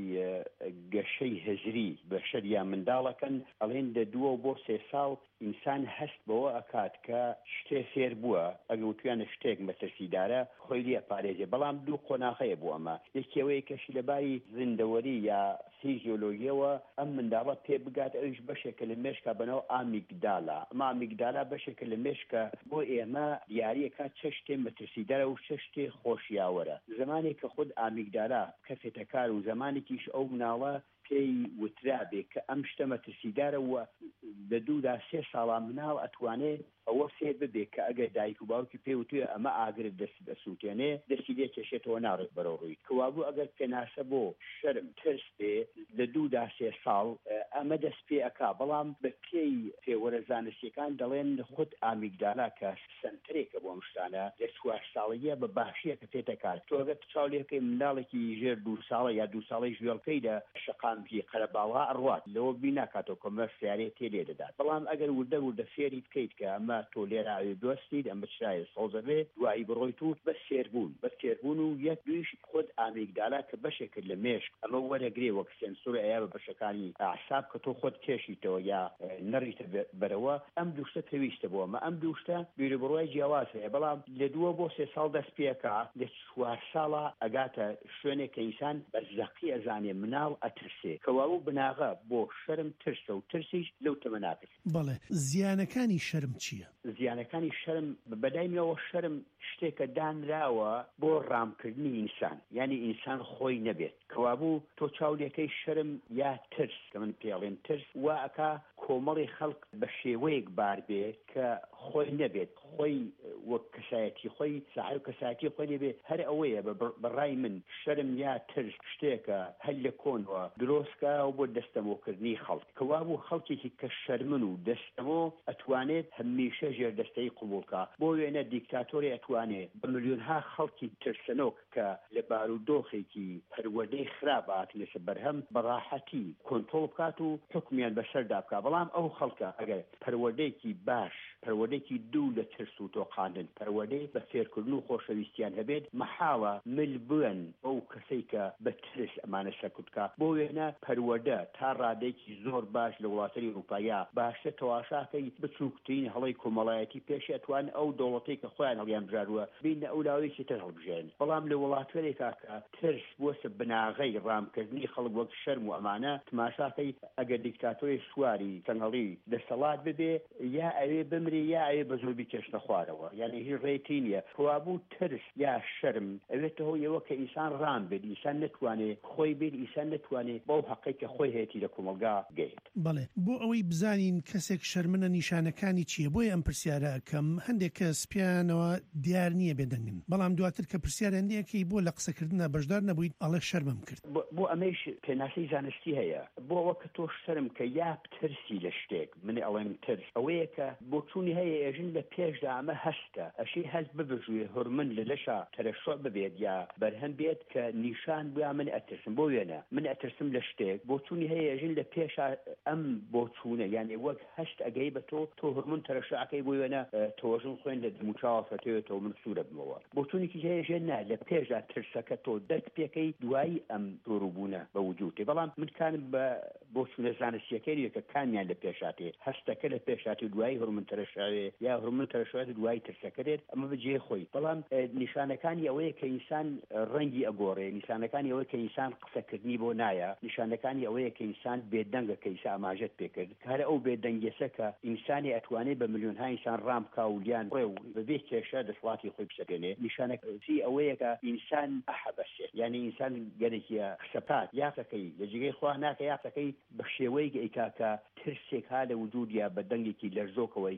گەشەی هەژری بە شەریا منداڵەکەن، ئەڵێن لە 2 بۆ 3 ساڵ ئینسان هەست بەوە ئەکات کە شتێ فێر بووە، ئەگە وتویانە شتێک مەترسیدارە خۆی لێ پارێزێ. بەڵام 2 قۆناغەیە بوو ئەمە. یەکێوەیە کەشی لەباری زیندەوەری یا فیزیۆلۆژیەوە ئەم منداڵە پێ بگات ئەویش بەشێکە لە مێشکە بەناو ئامیگدالا. ئەمە ئامیگدالا بەشێکە لە مێشکە بۆ ئێمە دیارەکە چه شتێ مەترسیدارە و چه شتێ خۆشیاوەرە. زمانێک کە خود ئامیگدالا کەفێتە کار و زمانێکیش ئەو مناڵە پێی وترابێ کە ئەم شتە مەترسیدارە و لە 2 تا 3 ساڵان مناڵ ئەتوانێت ئەوە فێر ببێ کە ئەگەر دایک و باوکی پێ وتوێ ئەمە ئاگرت دەست دەسووتێنێ، دەستی لێ کێشێتەوە ناڕێت بەرەو ڕووی. کەوابوو ئەگەر پێناسە بۆ شەرم ترس بێ لە 2 تا 3 ساڵ ئەمە دەست پێ ئەکا. بەڵام بە پێی پێوەرە زانستیەکان دەڵێن خود ئامیگدالا کە سنترێکە بۆ ئەم شتانە لە 4 ساڵیە بە باشیە کە پێتە کار. تۆ ئەگەر چاولێکەکەی منداڵێکی ژێر 2 ساڵە یا 2 ساڵەی ژوێڵکەیدا شەقامکی قەرەباڵغا ئەڕوات لەوە بیناکاتەوە کۆمەرس سیارەیە تێلێ دەدات. بەڵام ئەگەر وردە فێری بکەیت کە ئەمە تۆ لێرە دۆستید ئەمە چرایە سەڵزەبێ دوایی بڕۆیت و بە سێربوون و یەک دویش خود ئامیگدالا کە بەشێکرد لە مێشک ئەمە وەرەگرێ وەک سێنسۆرە ئەیا بە بەشەکانی ئاعساب کە تۆ خۆت کێشیتەوە یا نەڕیتە بەرەوە. ئەم دوو شتە پێویستە بۆ ئەمە. ئەم دوو شتە بیرروبڕوای جیاواز هەیە. بەڵام لە 2 بۆ 3 ساڵ دەست پێکە، لە 4 ساڵە ئەگاتە شوێنێک کە ئینسان بە زەقی ئەزانێ مناڵ ئەترسێ. کەواوو بناغە بۆ شەرم ترسە و ترسیش لەو تەمەناکە. بەڵێ زیانەکانی شەرم چییە؟ زیانەکانی شەرم بەدایمیەوە شەرم شتێکە دانراوە بۆ ڕامکردنی ئینسان، یعنی ئینسان خۆی نەبێت. کەوابوو تۆ چاولێکەی شەرم یا ترس کە من پێڵێن ترس وا ئەکا کۆمەڵی خەڵک بە شێوەیەک بار بێ کە خۆی نەبێت، خۆی وەک کەسایەتی خۆی ساحب کەسایەتی خۆی نەبێت. هەر ئەوەیە بەڕای من شەرم یا ترس شتێکە هەل لە کۆنەوە دروستکە و بۆ دەستەمۆکردنی خەڵک. کەوابوو خەڵکێکی کە شەرمن و دەستەمۆ ئەتوانێت هەمیشە ژێردەستەی قبولکە. بۆ وێنە دیکتاتۆری ئەتوانێت بە ملیۆنها خەڵکی ترسنۆک کە لە بارودۆخێکی پەروەردەی خراپات لەسەر بەرهەم بەڕاحەتی کۆنتڕۆڵ بکات و حکمیان بەسەردا بکات. بەڵام ئەو خەڵکە ئەگەر پەروەردەیەکی باش، پەروەردەیەکی دوو لە ترس و تۆقاندن، پەروەردەی بە فێرکردن و خۆشەویستیان هەبێت، مەحاڵە مل بن ئەو کەسەی کە بە ترس ئەمانە سەرکوتکە. بۆ وێنە پەروەردە تا ڕادێکی زۆر باش لە وڵاتەی ئەوروپایا باشتر تەواشاکەی بچووکترین هەڵی کۆمەڵایەتی پێشی ئەتوان ئەو دەوڵەتەی کە خۆیان هەڵیان بژارووە بینە ئەو لاوەیەکی تر هەڵبژێن. بەڵام لە وڵاتوێرێکا کە ترس بۆسە بناغەی ڕامکردنی خەڵک وەک شەرم و ئەمانە تماشاکەی ئەگەر دیکتاتۆری سواری تەنگەڵی دەسەڵات ببێ یا ئەوێ بمری یا ئەوێ بە زۆر بیکەشتە خوارەوە، یعنی هیچ ڕێتی نییە. کەوابوو ترس یا شەرم ئەوێتە هۆیەوە کە ئینسان ڕام بێت، ئینسان نتوانێت خۆی بێت، ئینسان نتوانێت بەو حەقی کە خۆی هەیەی لە کۆمەلگا گەیت. بەڵێ بۆ ئەوەی بزانین کەسێک شەرمنە نیشانەکانی چییە؟ بۆی ئەم پرسیارە کەم هەندێک کەس پیانەوە دیار نییە بێدەنگن، بەڵام دواتر کە پرسیار هەندێکی بۆ لە قسەکردنە بەشدار نەبوویت ئەڵێ شەرمم کرد. بۆ ئەمەش پێناسەی زانستی هەیە. بۆ ئەوە کە تۆ شەرم کە یا ترسی لە شتێک منی ئەڵێم ترس ئەوەیە کە بۆ چوونی هەیە ئێژن لە پێشدا ئەمە هەستە ئەشی هەست ببژوێ هورمن لە لەشە تەرەشۆ ببێت یا بەرهەم بێت کە نیشان بیا من ئەترسم. بۆ وێنە من ئەترسم لە شتێک بۆ چوونی هەیە ئێژن لە پێشە ئەم بۆ چوونە، یعنی وەک هەست ئەگەی بە تۆ هورمن تەرەشەکەی بۆ وێنە تۆژن خوێن لە دموچاوەفەتەوە من سوورە بمەوە. بۆ چوونێکی هەیە ژێن نا لە پێشدا ترسەکە تۆ دەست پێکەی دوایی ئەم دۆڕووبوونە بە وجودێ. بەڵام من کانم بۆ چوونە زانستیەکەی کە کامیان لە پێشاتێ هەستەکە لە پێشاتی دوایی هورمن تەرەشاوێ یا هورمن تەرەشاوێت دوایی ترسەکەرێت ئەمە بەجێ خۆی. بەڵام نیشانەکانی ئەوەیە کە ئینسان ڕەنگی ئەگۆڕێ، نیشانەکانی ئەوەیە کە ئینسان قسەکردنی بۆ نایە، نیشانەکانی ئەوەیە کە ئینسان بێدەنگە کە ئیسا ئاماژەت پێکرد. هەر ئەو بێدەنگێسە کە ئینسانی ئەتوانێت بە ملیۆنها ئینسان ڕامکا و لیان ڕێ و بەبێ کێشە دەسڵاتی خۆی بسەکەنێ. نیشانەکەی ئەوەیە کە ئینسان ئەحەبەسێت، یعنی ئینسان گەرێکیە قسەپات یاقەکەی لە جگەی خوا ناکە یاقەکەی بە شێوەیەک ئەیکا کە ترسێک ها لە وجود یا بە دەنگێکی لەرزۆکەوە ئەیکا کە من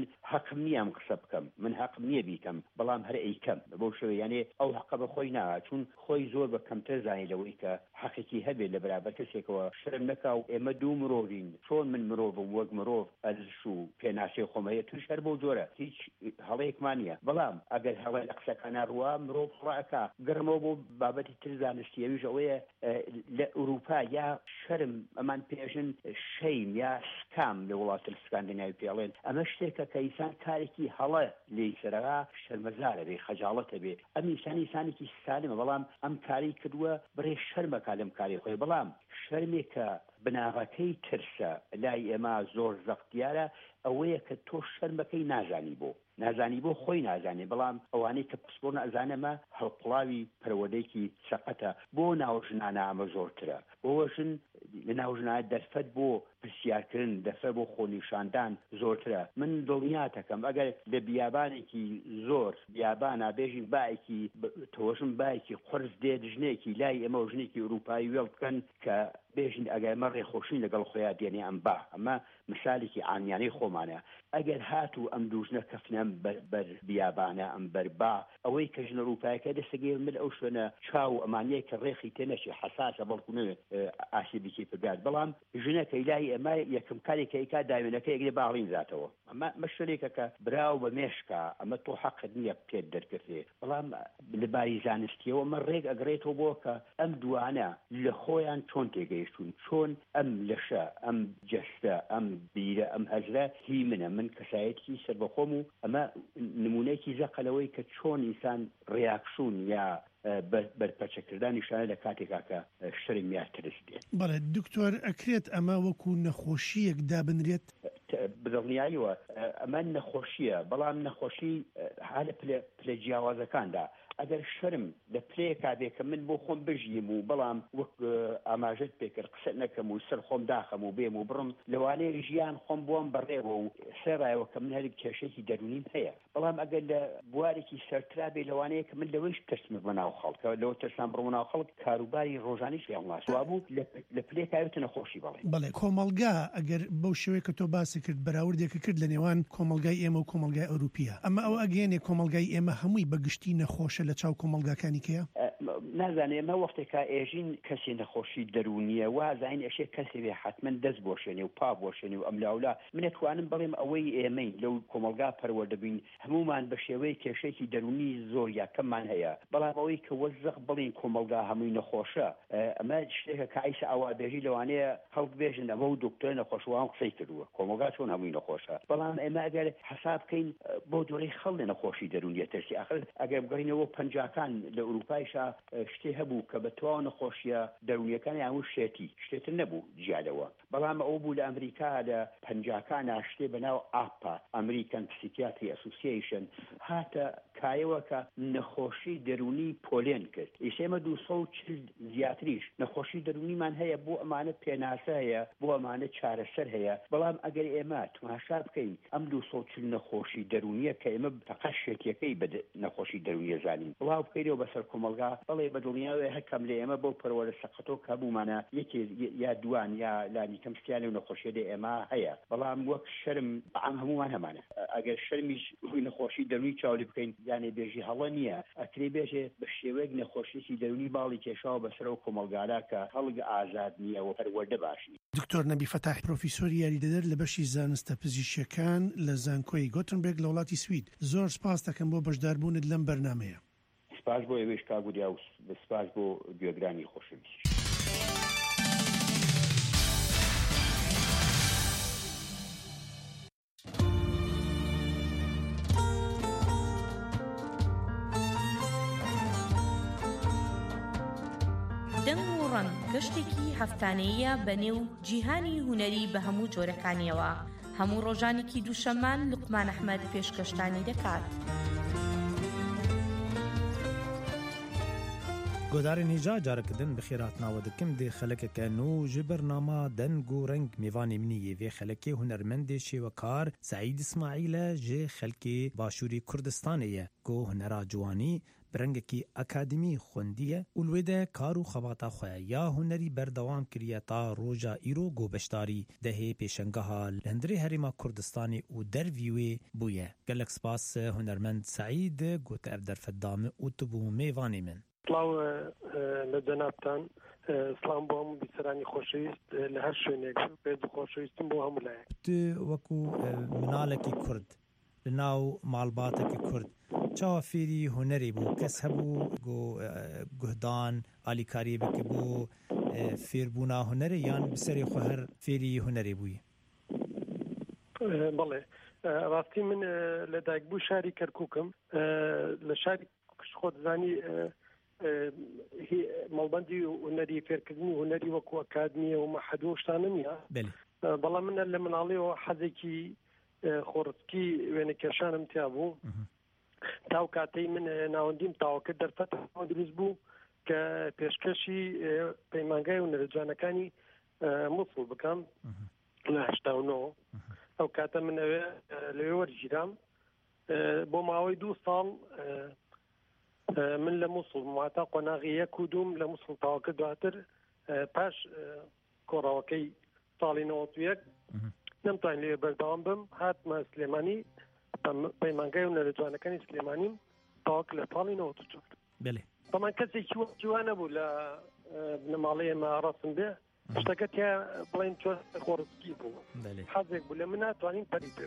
من حەقم نییە ئەم قسە بکەم من حەقم نییە بیکەم بەڵام هەر ئەیکەم بەو شێوەیە یانێ ئەو حەقە بە خۆی ناوە چون خۆی زۆر بە کەمتر زانی لەوەی کە حەقێکی هەبێت لە بەرابەر کەسێکەوە شەرم نەکا و ئێمە دوو مرۆڤین چۆن من مرۆڤم وەک مرۆڤ ئەرزش و پێناسەی خۆمەیە توش هەر بەو جۆرە هیچ هەڵەیەکمان نییە بەڵام ئەگەر هەڵە لە قسەکانە ڕوا مرۆڤ ڕائەکە گەڕمەوە بۆ بابەتی تر زانستیەویش ئەوەیە لە ئوروپا یا شەرم ئەمان پێژن شەیم یا سکام لە وڵاتە سکاندیناوی پێڵێن ئەمە شتێکە کە ئینسان کارێکی هەڵە لێی سەرەها شەرمەزارە بێ خەجاڵەتە بێ ئەم ئینسانێکی سالمە بەڵام ئەم کاری کردووە بڕێ شەرمەکە لەم کاری خۆی بەڵام شەرمێکە بناغەکەی ترسە لای ئێمە زۆر زەختیارە ئەوەیە کە تۆ شەرمەکەی نازانی بۆ خۆی نازانێ بەڵام ئەوانەی کە پسپۆر نازانەمە هەڵقڵاوی پەروەدەیەکی سەقەتە بۆ ناوژنانە ئەمە زۆرترە بۆژن لە ناوژنانە دەرفەت بۆ پرسیارکردن دەفەر بۆ خۆنیشاندان زۆرترە من دڵنیاتەکەم ئەگەر لە بیابانێکی زۆر بیابانە بێژین باەکی تۆژم باەکی قرس دێ ژنێکی لای ئەمە ژنێکی ئوروپایی وێڵ بکەن کە بێژین ئەگەر مە ڕێخۆشین لەگەڵ خۆیان دێنێ ئەم با ئەمە مثالێکی عامیانەی خۆمانە ئەگەر هاتوو ئەم دوژنە کەفنەم بەر بیابانە ئەم بەربا ئەوەی کە ژنە ئوروپایەکە دەسەگەی من ئەو شوێنە چاو ئەمانەیە کە ڕێخی تێنەشی حساسە بەڵکوونە ئاسیبیکی پگات بەڵام ژنەکە لای ئەمە یەکەم کارێکە ئیکا داوێنەکە ئەگرێ باڵین زاتەوە ئەمە مەشتێکە کە براو بە مێشکە ئەمە تۆ حەقت نییە پێت دەرکردێ بەڵام لەباری زانستیەوە مە ڕێک ئەگرێتەوە بۆ کە ئەم دوانە لە خۆیان چۆن تێگەیشتون چۆن ئەم لەشە ئەم جەستە ئەم بیرە ئەم هەژرە هی منە من کەسایەتی سەر بەخۆم و ئەمە نمونەیەکی زەقەلەوەی کە چۆن ئینسان ڕیاکشون یا بەرپەرچەکردانی شانە لە کاتێکا کە شەرم یا ترس دێت بەڵێ دکتۆر ئەکرێت ئەمە وەکو نەخۆشیەک دابنرێت بدڵنیاییوە ئەمە نەخۆشیە بەڵام نەخۆشی حالە پلە جیاوازەکاندا ئەگەر شەرم لە پلەیەکا بێ کە من بۆ خۆم بژیم و بەڵام وەک ئاماژەت پێکرد قسە نەکەم و سەر خۆم داخەم و بێم و بڕم لەوانەیە ژیان خۆم بۆم بەڕێوە و سێڕایەوە کە من هەرێک کێشێکی دەرونیم هەیە بەڵام ئەگەر لە بوارێکی سەرترا بێ لەوانەیە کە من لەوەیش ترسم بەناو خەڵکە لەوە ترسان بڕمناو خەڵک کاروباری ڕۆژانیش یاڵناسوا بوو لە پلەیەکاوێتە نەخۆشی بەڵێ کۆمەڵگا ئەگەر بەو شێوەیە کە تۆ باسی کرد بەراوردێکە کرد لە نێوان کۆمەڵگای ئێمە و کۆمەڵگای ئەوروپیە ئەمە ئەو ئەگەێنێ کۆمەڵگای ئێمە هەمووی بەگشتی نەخۆشە لە چاو کۆمەڵگاکانی کەیە نازانێ ئەمە وەختێکا ئێژین کەسی نەخۆشی دەرونیە وازین ئەشێ کەسێ بێ حتمما دەست بۆشێنێ و پا بۆشێنێ و ئەم لاولا منەتوانم بڵێم ئەوەی ئێمەین لەو کۆمەڵگا پەروەردەبین هەمومان بە شێوەیە کێشێکی دەرونی زۆر یاکەممان هەیە بەڵام ئەوەی کە وەزەق بڵین کۆمەڵگا هەمووی نەخۆشە ئەمە شتێکە کایسە ئاوابێژی لەوانەیە خەڵک بێژن ئەمە و دکتۆر نەخۆشوان قسەی کردووە کۆمەڵگا چۆن هەمووی نەخۆشە بەڵام ئێمە ئەگەر حساب بکەین بۆ جۆرەی خەڵ لە نەخۆشی دەرونیە ترسی ئاخر ئەگەر بگەڕینەوە پەنجاکان لە ئوروپایشا شتێ هەبوو کە بە تەواو نەخۆشیە دەرونیەکانی هەموو شتێتر نەبوو جیالەوە بەڵام ئەو بوو لە ئەمریکا لە پەنجاکانە شتێ بەناو ئاپا ئەمریکان پسیکیاتری ئەسوسییشن هاتە کایەوە کە نەخۆشی دەرونی پۆلێن کرد ئیسێمە 240 زیاتریش نەخۆشی دەرونیمان هەیە بۆ ئەمانە پێناسە هەیە بۆ ئەمانە چارەسەر هەیە بەڵام ئەگەر ئێمە تماشا بکەین ئەم 240 نەخۆشی دەرونیە کە ئێمە فقط شێتیەکەی بە نەخۆشی دەرونیە زانین بڵاو بکەیتەوە بەسەر کۆمەڵگا بەڵێ بە دڵنیاوێ هەکەم لە ئێمە بۆ پەروەرە سەقەتۆ کەبوومانە یەکێ یا دوان یا لانی کەم شتیان و نەخۆشیێ ئێمە هەیە بەڵام وەک شەرم بەعام هەمومان هەمانە ئەگەر شەرمیش نەخۆشی دەرونی چاولی بکەین یانێ بێژی هەڵە نییە ئەکرێ بێژێ بە شێوەیەک نەخۆشیێکی دەرونی باڵی کێشاوە بەسەرەوە کۆمەڵگارا کە هەڵگ ئازاد نییە و پەروەردە باشی دکتۆر نەبی فەتاح پرۆفیسۆری یاریدەدەر لە بەشی زانستە پزیشکیەکان لە زانکۆی گۆتنبرگ لە وڵاتی سوید زۆر سپاس دەکەم بۆ بەشداربوونت لەم بەرنامەیە سپاس بۆ ئێوەش کاگودیا و سپاس بۆ گوێگرانی خۆشەویست دەنگ و ڕەنگ گەشتێکی هەفتانەیە بە نێو جیهانی هونەری بە هەموو جۆرەکانیەوە هەموو ڕۆژانێکی دووشەممان لوقمان ئەحمەد پێشکەشتانی دەکات. گودارین هیجا جارکدن بخیرات ناودکم دی خلک کنو جبرنامه دنگو رنگ میوانی منی وی خلک هنرمند شیوکار سعید اسماعیل ج خلکی باشوری کردستانیه گو هنرا جوانی برنگکی اکادمی خوندیه اولویده کارو خواتا خواه یا هنری بردوام کریه تا روژا ایرو گو بشتاری دهی پیشنگها لندری هریما کردستانی و درویوی بویه گلک سپاس هنرمند سعید گو تر در فدام و تبو میوانی من سلاو لجنابتان سلام بۆ هەموو بیسەرانی خۆشەویست لە هەر شوێنێک پێ خۆشەویستم بۆ هەموو لایەک وەکو مناڵێکی کورد لە ناو ماڵباتێکی کورد چاوە فێری هوەری بوو کەس هەبوو گوهدان ئالیکاری بکە بۆ فێربوونا هوەرە یان بسەری خۆ هەر فێری هوەری بووی بەڵێ ڕاستی من لە دایکبوو شاری کەرکووکم لە شاری خۆ دەزانی مەڵبەندی هوەری فێرکردنی هوەری وەکو ئەکادمیە و مەحەدوو شتانە نییە بەڵام منە لە مناڵیەوە حەزێکی خۆڕسکی وێنە کێشانم تیا بوو تاو کاتەی من ناوەندیم تاوەکە دەرفەتەوە دروست بوو کە پێشکەشی پەیمانگای هونەرە جوانەکانی مووسڵ بکەم لە 89 ئەو کاتە من لەوێ وەرگیرام بۆ ماوەی 2 ساڵ من لە مووسڵ ماتا قۆناغی 1 و 2 لە مووسڵ تاوەکە دواتر پاش کۆڕاوەکەی ساڵی 91 نەمتوانین لێ بەردەوام بم هاتمە سلێمانی پەیمانگای هونەرە جوانەکانی سلێمانیم تاوەک لە ساڵی 94 بەمان کەسێکی وەکیوانە بوو لە بنەماڵەی ئێمە ڕاستم بێ شتەکە تیا بڵێن چۆن خۆڕسکی بوو حەزێک بوو لە من ناتوانین پەری پێ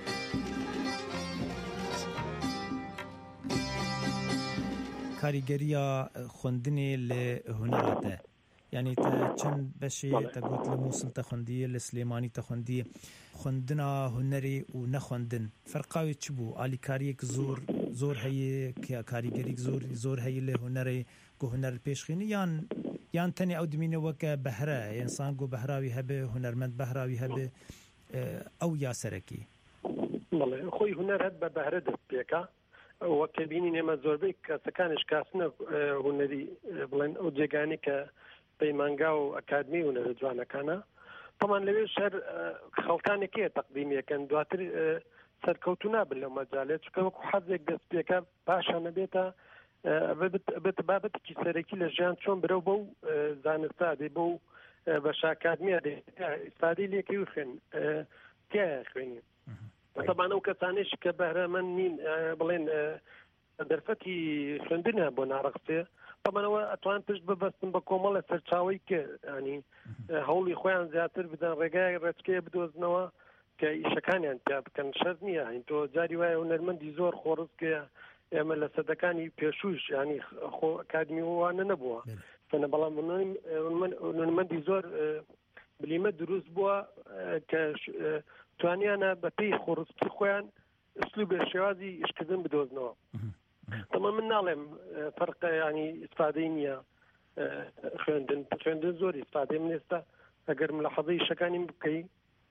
کاریگەریە خوندنێ لە هوەراتە یعنی تا چەند بەشێ تەگوت لە مووسڵ تەخوندیە لە سلێمانی تەخوندیە خوندنا هوەری و نەخوندن فەرقاوی چ بوو ئالیکاریەک زۆر هەیە کاریگەریک زۆر هەیە لە هوەرێ گۆ هوەر پێشخینی یان تەنێ ئەو دمینەوەکە بەهرە ئینسان گۆ بەهراوی هەبێ هوەرمەند بەهراوی هەبێ ئەو یاسەرەکی بەڵێ خۆی هوەر هەت بە بەهرە دەست پێکە وەکە بینین ئێمە زۆربەی کەسەکانش کاسنە هوەری بڵێن ئەو جێگانی کە پەیمانگا و ئەکادمی هونەرە جوانەکانە تەمان لەوێ شەر خەڵکانێکەیە تەقدیمیەکەن دواتر سەرکەوتو نابن لەو مەجالێت چکە وەکو حەزێک دەست پێکە پاشانە بێتە بێتە بابەتێکی سەرەکی لە ژیان چۆن برەو بەو زانستا دێ بەو بەش ئاکادمیە دێ ئیسفادەی لێکەوی خوێن تایە خوێنی تەمان ئەو کەسانێش کە بەهرەمەند نین بڵێن دەرفەتی خوێندنە بۆ ناڕەخسێ تەمەنەوە ئەتوان پشت ببەستن بە کۆمەڵە سەرچاوی کە ینی هەوڵی خۆیان زیاتر بدەن ڕێگای ڕێچکەیە بدۆزنەوە کە ئیشەکانیان پیا بکەن شەرت نییە هین تۆ جاری وایە هونەرمەندی زۆر خۆڕستکەیە ئێمە لە سەدەکانی پێشوش ینی خۆ ئەکادمی وانە نەبووە فەنە بەڵام هونەرمەندی زۆر بلیمە دروست بووە کە توانیانە بە پێی خۆڕستی خۆیان ئسلوبێ شێوازی ئیشکردن بدۆزنەوە تەمە من ناڵێم فەرقە ینی ئیسفادەی نییە خوێندن زۆر ئیسفادەی من ئێستا ئەگەر ملاحەزەی شەکانیم بکەی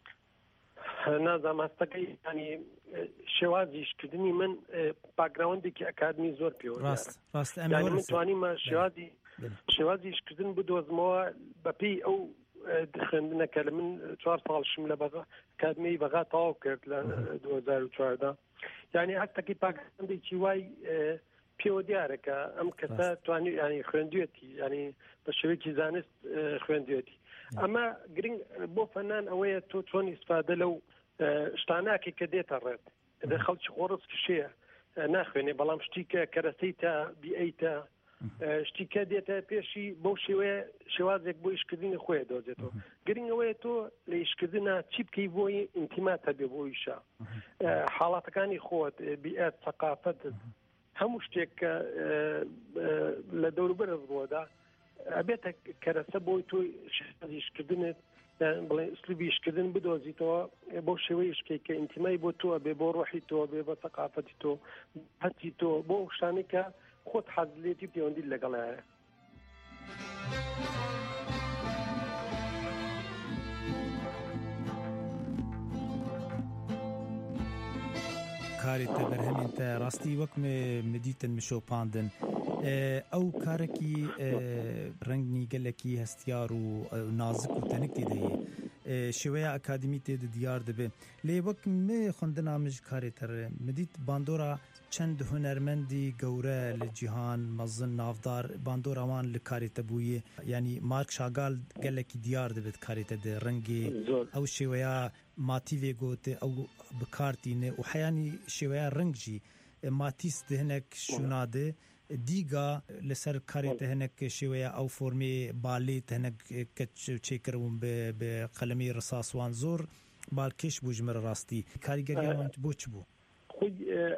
نازام هەستەکەی ینی شێوازی ئیشکردنی من باگراوندێکی ئەکادمی زۆر پێوە من توانیمە شێوازی ئیشکردن بدۆزمەوە بەپێی ئەو خوێندنەکە لە من 4 ساڵشم لە ئەکادمی بەغا تەواو کرد لە 2014 یعنی هەستەکەی پاگراوندێکی وای پێوە دیارەکە ئەم کەسە توانی ینی خوێندوێتی ینی بە شێوەیەکی زانست خوێندوێتی ئەمە گرنگ بۆ فەنان ئەوەیە تۆ چۆن ئیسفادە لەو شتاناکێک کە دێتە ڕێت دە خەڵکی خۆڕست کشەیە ناخوێنێ بەڵام شتیکە کەرەسەی تا بیئیتە شتیکە دێتە پێشی بەو شێوەیە شێوازێک بۆ ئیشکردنی خۆیە دۆزێتەوە گرنگەوەیە تۆ لە ئیشکردنە چی بکەی بۆی ئینتیمات هەبێ بۆ ئیشە حاڵاتەکانی خۆت بیئەت سەقافەت هەموو شتێک کە لە دەوروبەرە ڕۆدا ئەبێتە کەرەسە بۆی تۆ شێوازیشکردنت بڵێ ئسلوبی ئیشکردن بدۆزیتەوە بۆ شێوەی شتێک کە ئینتیمای بۆ تۆ بێ بۆ ڕۆحی تۆ بێ بە سەقافەتی تۆ هەتی تۆ بۆ شتانی کە خۆت حەزلێتی پەیوەندی لەگەڵایە کارێتە بەرهەمێنتە ڕاستی وەک مدیتن مشۆپاندن ئەو کارێکی ڕنگنی گەلێکی هەستیار و نازک و تەنکتی دەیە شێوەیە ئەکادمی تێدە دیار دەبێ لێ وەک مێ خوندنامژ کارێتەر مدیت باندۆرە چەند هونەرمەندی گەورە لە جیهان مەزن ناودار باندۆراوان لە کارێتە بوویە ینی مارک شاگال گەلێکی دیار دەبێت کارێتە دە ڕەنگێ ئەو شێوەیە ماتیڤێ گوتێ ئەو بکارتینێ و حیانی شێوەیە ڕنگژی ماتیس هەنێک شونادێ دیگا لەسەر کارێتە هەنێک شێوەیە ئەو فۆرمێ بالێت هەنێک کە چێکردبوون بە قەلەمی ڕساسوان زۆر بالکێش بوو ژمرە ڕاستی کاریگەریان بۆ چ بوو خۆی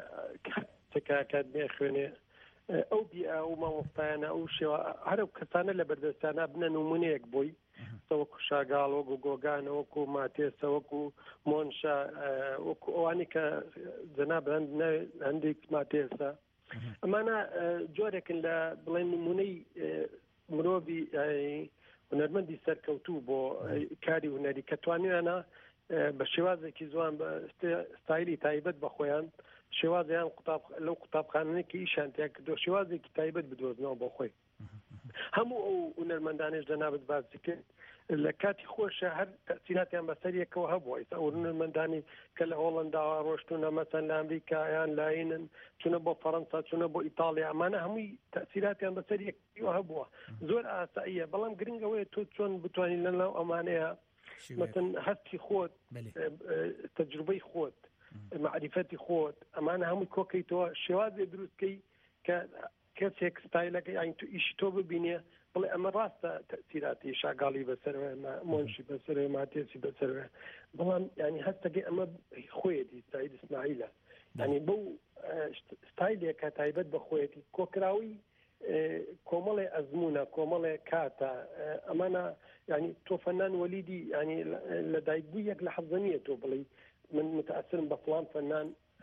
کات خوێنێ ئەو بیا ئەو مامۆستایانە ئەو شێوە هەرو کەسانە لە بەردەستانە بنە نمونەیەک بووی وەکو شاگاڵ وەکو گۆگانە وەکو ماتێسە وەکو مۆنشا وەکو ئەوانی کە جەناب هەندێک ماتێسە ئەمانە جۆرێکن لە بڵێن نمونەی مرۆڤی هونەرمەندی سەرکەوتوو بۆ کاری هونەری کە توانیانە بە شێوازێکی زوان بە ستایلی تایبەت بە خۆیان شێوازیان لەو قوتابخانەیەکی ئیشانتیا کردو شێوازێکی تایبەت بدۆزنەوە بۆ خۆی هەموو ئەو هونەرمەندانێش دەنابێت باسی کرد لە کاتی خۆشە هەر تەسیراتیان بەسەریەکەوە هەبووە ئێستا ئەو هونەرمەندانی کە لە هۆڵەنداوە ڕۆشتونە مەسەن لە ئەمریکا یان لاینن چونە بۆ فەڕەنسا چونە بۆ ئیتاڵیا ئەمانە هەمووی تەسیراتیان بەسەریەکەوە هەبووە زۆر ئاساییە بەڵام گرنگەوەی تۆ چۆن بتوانین لەناو ئەمانەیە مثلا هەستی خۆت تەجروبەی خۆت معرفەتی خۆت ئەمانە هەمووی کۆکەیتەوە شێوازێ دروستکەی کە کەسێک ستایلەکە یان تو ئیشی تۆ ببینێ بڵێ ئەمە ڕاستە تەسیراتی شاگاڵی بەسەرەوە مۆنشی بەسەرەوە ماتێسی بەسەرەوە بەڵام ینی هەستەکەی ئەمە خۆیەتی سعید ئیسماعیلە ینی بەو ستایلێکە تایبەت بە خۆیەتی کۆکراوی کۆمەڵێ ئەزمونە کۆمەڵێ کاتە ئەمانە ینی تۆ فەنان وەلیدی ینی لە دایکبوو یەک لە حەزەنیە تۆ بڵێ من متأثرم بفلان فنان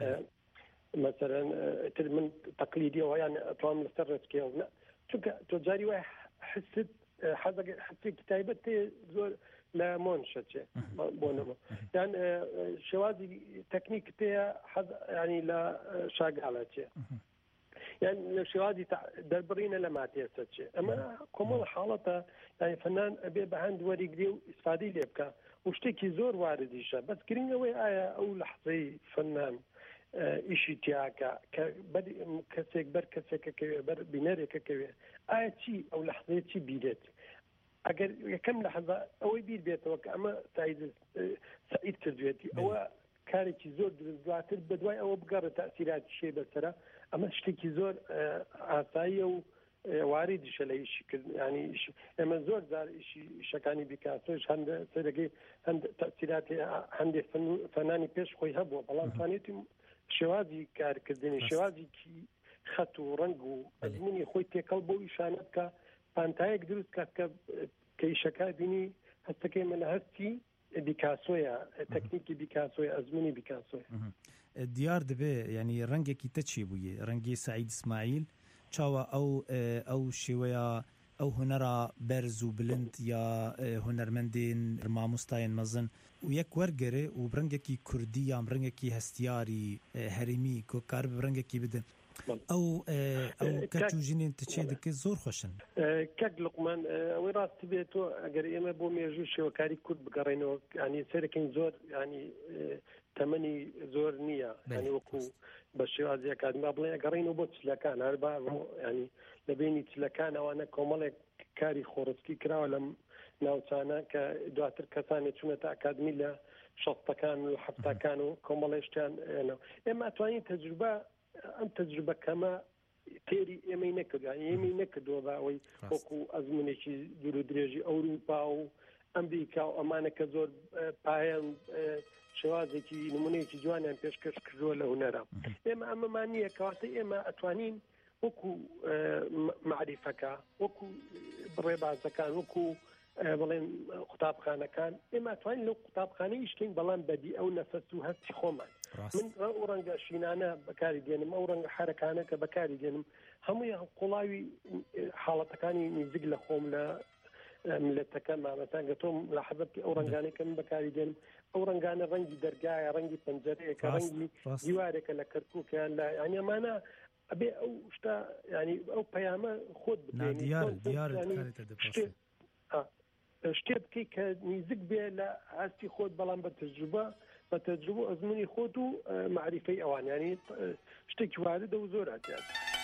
مثلا تر من تقليدي ويعني أطوام لسر كيونا چونکە تۆ جاری وای حست حسی کتایبەت زۆر لە مۆنشەچێ بۆنەوە یان شێوازی تەکنیک تەیە ینی لە شاگاڵەچێ یان لە شێوازی دەربڕینە لە ماتێسەچێ ئەمە کۆمەڵ حاڵەتە یانی فەنان ئەبێ بە هەند وەریگرێ و ئیسفادەی لێ بکە و شتێکی زۆر واردیشە بەس گرنگەوەی ئایا ئەو لەحزەی فەنان ئیشی تیاکە کە کەسێک بەر کەسێکەکەوێ بەر بینەرێکەکەوێ ئایا چی ئەو لەحزەیە چی بیرێت ئەگەر یەکەم لەحزە ئەوەی بیر بێتەوە کە ئەمە سعید کردوێتی ئەوە کارێکی زۆر دواتر بەدوای ئەوە بگەڕێت تەسیراتی شێ بەسەرە ئەمە شتێکی زۆر ئاساییە و واریدیشە لە ئیشیکردن ینی ئێمە زۆر جار ئیشەکانی بیکاسۆش هەندە سەرەکەی هەند تەسیراتی هەندێک فەنانی پێش خۆی هەبووە بەڵام توانێتی شێوازی کارکردنی شێوازێکی خەت و ڕنگ و ئەزمونی خۆی تێکەڵ بۆ ئیشانە بکە پانتایەک دروست کات کە ئیشەکە بینی هەستەکەی من لە هەستی بیکاسۆیە تەکنیکی بیکاسۆیە ئەزمونی بیکاسۆیە دیار دەبێ ینی ڕەنگێکی تەچی بوویە ڕەنگی سعید ئیسماعیل چاوە ئەو شێوەیە ئەو هونەرە بەرز و بلند یا هونەرمەندین مامۆستایان مەزن و یەک وەرگەرێ و ڕەنگێکی کوردی یان ڕەنگێکی هەستیاری هەرمی کۆکار ڕەنگێکی بدن ئەو کەچ و ژینێن تچێ دەکە زۆر خۆشن کەک لقمان ئەوەی ڕاستی بێتۆ ئەگەر ئێمە بۆ مێژوو شێوەکاری کورد بگەڕێنەوە ینی سەرەکەین زۆر ینی تەمەنی زۆر نییە ینی وەکو بە شێوازی ئەکادمی بڵێ ئەگەڕێنەوە بۆ چلەکان هەربا ینی لە بینی چلەکان ئەوانە کۆمەڵێک کاری خۆڕسکی کراوە لەم ناوچانە کە دواتر کەسانی چونەتە ئەکادمی لە شەستەکان و حەفتەکان و کۆمەڵێشتیان ئێمە ئەتوانین تەجروبە ئەم تەجروبەکەمە تێری ئێمەی نەکردو ئێمەی نەکردووە بە ئەوەی وەکو ئەزمونێکی دوور و درێژی ئەوروپا و ئەمریکا و ئەمانە کە زۆر پایان شێوازێکی نمونەیەکی جوانیان پێشکەش کردووە لە هونەرە ئێمە ئەمەمان نییە کەواتە ئێمە ئەتوانین وەکو معریفەکە وەکو بڕێبازەکان وەکو بڵێن قوتابخانەکان ئێمە ئەتوانین لەو قوتابخانەی یشتین بەڵام بەدی ئەو نەفەس و هەستی خۆمان من ئەو ڕەنگە شینانە بەکاری دێنم ئەو ڕەنگە حرەکانە کە بەکاری دێنم هەمووی قوڵاوی حاڵەتەکانی نزیک لە خۆم لە ملەتەکە مامەتان گە تۆم لە حەزەتی ئەو ڕەنگانەی کە من بەکاری دێنم ئەو ڕنگانە ڕەنگی دەرگایە ڕەنگی پەنجەرەیەکە ڕەنگی دیوارێکە لە کەرکووکیان لە ینیەمانە ئەبێ ئەو شتا ینی ئەو پەیامە خۆت شتێ بکەی کە نزیک بێ لە هەستی خۆت بەڵام بە تەجروبە ئەزمموی خۆت و معریفەی ئەوان ینی شتێکی واردە و زۆر هاتیان.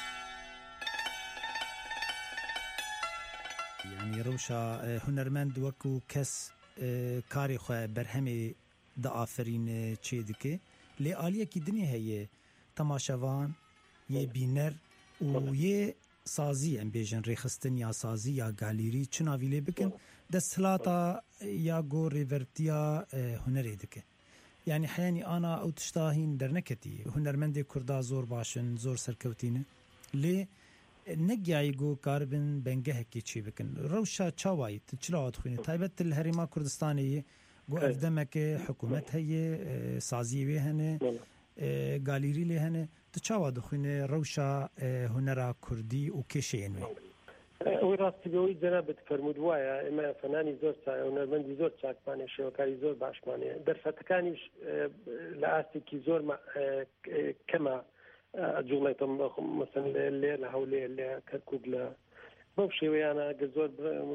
ینی ڕەوشە هونەرمەند وەکو کەس کاری خۆ بەرهەمێ دەئافرین چێ دکێ لێ ئالیەکی دنیا هەیە تەماشەوان یê bîner û yê sazî em bêjin rêxistin ya sazî ya galîrî çi navî lê bikin desthilata ya got rêvertiya hunerê dike. Yani heyanî ana ew tişta hîn derneketî hunermendê Kurda zor başin zor serkewtîne lê negiyayî got karibin bengehekê çê bikin. Rewşa çawayî çila dixwîne taybet li Herêma Kurdistanê yê got ev demeke hikûmet heye saziyê wê hene galîrî lê hene tu çawa dixwîne rewşa hunera Kurdî û kêşeyên wê. Ew rastî bêwî cenabet fermûd waya eme fenanî zor hunermendî zor çakmanê şêwekarî zor başmanê derfetekanî li astekî zor kema جوڵێتم مثلا لێ لە هەولێ لە کەرکووک لە بەو شێوەیانە گە زۆر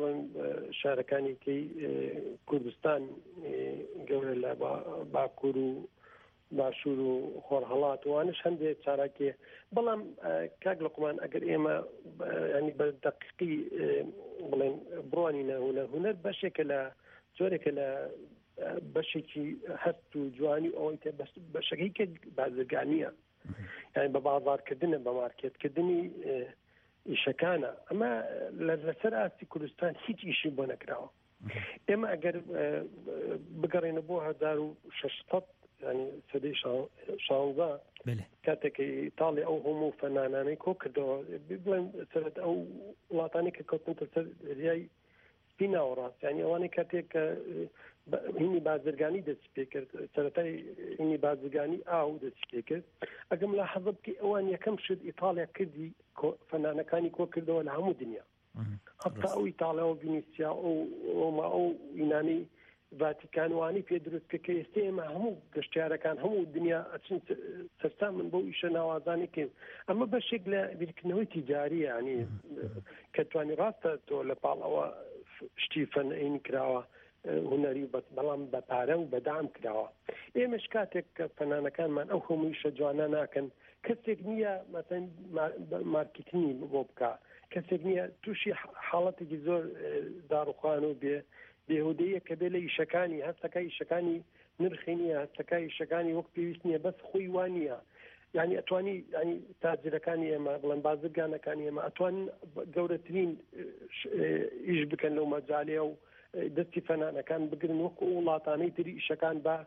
شارەکانێکی کوردستان گەورە لە باکوور و باشوور و خۆرهەڵات وانش هەندێک چاراکێ بەڵام کاک لەقمان ئەگەر ئێمە ینی بە دەقیقی بڵێن بڕوانینە هونەر بەشێکە لە زۆرێکە لە بەشێکی هەست و جوانی ئەوەی تێ بەشەکەی کە بازرگانیە یعنی بە بازارکردنە بە مارکێتکردنی ئیشەکانە ئەمە لەسەر ئاستی کوردستان هیچ ئیشی بۆ نەکراوە. ئێمە ئەگەر بگەڕێنە بۆ 1600 ینی سەدەی 16 کاتێکی ئیتاڵی ئەو هەموو فەنانانەی کۆ کردەوە بڵێن سەرەت ئەو وڵاتانی کە کەوتنتە سەر دەریای سپی ناوەڕاست ینی ئەوانەی کاتێک کە هینی بازرگانی دەستی پێ کرد سەرەتای هینی بازرگانی ئاو دەستی پێ کرد ئەگەم لە حەزە بکەی ئەوان یەکەم شت ئیتالیا کردی فەنانەکانی کۆ کردەوە لە هەموو دنیا هەتا ئەو ئیتالیا و ڤینیسیا ئەو ئینانی ڤاتیکانوانی پێ دروستکە کە ئێستا ئێمە هەموو گەشتیارەکان هەموو دنیا ئەچن سەرسان من بۆ ئیشە ناوازانی کەم ئەمە بەشێک لە بیرکردنەوەی تیجاری ینی کە توانی ڕاستە تۆ لە پاڵەوە شتی فەنعینی کراوە هونەری بەڵام بە پارە و بەدام کراوە. ئێمەش کاتێک کە فەنانەکانمان ئەو هەموویشە جوانە ناکەن کەسێک نییە مەسەن مارکتنی بۆ بکە کەسێک نییە تووشی حاڵەتێکی زۆر داڕوخان و بێهودەیە کە بێ لە ئیشەکانی هەستەکە ئیشەکانی نرخی نییە هەستەکە ئیشەکانی وەک پێویست نییە بەس خۆی وانە یعنی ئەتوانی ینی تاجرەکانی ئێمە بڵێن بازرگانەکانی ئێمە ئەتوانن گەورەترین ئیش بکەن لەو مەجاالێ و دەستی فەنانەکان بگرن وەکو وڵاتانەی تری ئیشەکان بە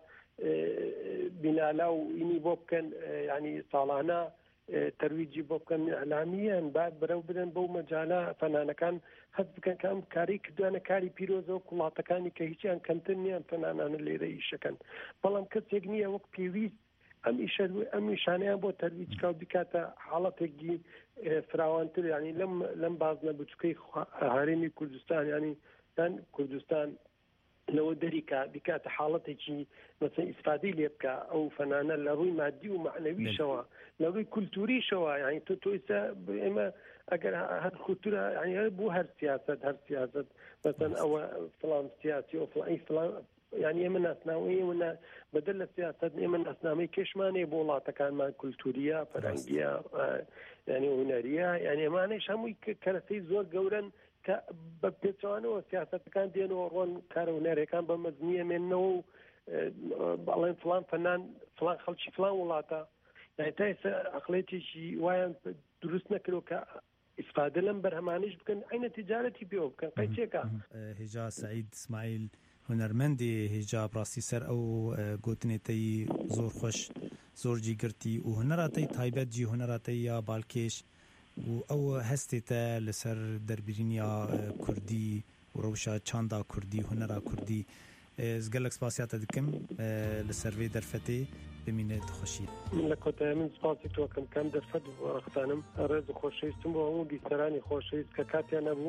بینالا و ئینی بۆ بکەن ینی ساڵانە تەرویجی بۆ بکەن ئەلامیان بعد بەرەو بدەن بەو مەجاالە فەنانەکان هەست بکەن کە ئەم کاری کردوانە کاری پیرۆزە و وڵاتەکانی کە هیچیان کەمتر نییان فەنانانە لێرە ئیشەکەن بەڵام کەسێک نییە وەک پێویست ئەم نیشانیان بۆ تەرویجکە و بکاتە حاڵەتێکی فراوانتر ینی لەم بازنە بچووکەی هەرێمی کوردستان ینی کوردستان لەوە دەریکە بکاتە حاڵەتێکی مەسەن ئیسفادەی لێ بکە ئەو فەنانە لە ڕووی مادی و معنەویشەوە لە ڕووی کولتوریشەوە ینی تۆ ئێستا ئێمە ئەگەر هەر کولتورە ینی بۆ هەر سیاست مەسەن ئەوە فڵان سیاسی و فڵان ینی ئێمە ناسناوی ئێمە بەدەر لە سیاست ئێمە ناسنامەی کێشمانەیە بۆ وڵاتەکانمان کولتوریە فەرەنگیە ینی هونەریە ینی ئەمانەش هەمووی کەرەسەی زۆر گەورن کە بە پێچوانەوە سیاستەکان دێنەوە ڕۆن کارە هونەرەکان بە مەزنیە مێننەوە و بەڵێن فڵان فەنان فڵان خەڵکی فڵان وڵاتە یعنی تا ئێستا عەقڵێتێکی وایان دروست نەکردەوە کە ئیسفادە لەم بەرهەمانیش بکەن عینە تیجارەتی پێوە بکەن قەیچێکە. هێژا سەعید ئیسماعیل هونەرمەندی هێژا ڕاستی سەر ئەو گوتنێتەی زۆر خۆش زۆر جیگرتی و هونەراتەی تایبەت جی هونەراتەی یا باڵکێش و ئەو هەستێتە لەسەر دەربرینیا کوردی و ڕەوشە چاندا کوردی هونەرا کوردی گەلێک سپاسیاتە دکم لەسەر وێ دەرفەتێ بمینێت خۆشی من لە کۆتایی من سپاسی تۆکەم کەم دەرفەت ڕختانم ڕێز و خۆشەویستم بۆ هەموو بیستەرانی خۆشەویست کە کاتیان نەبوو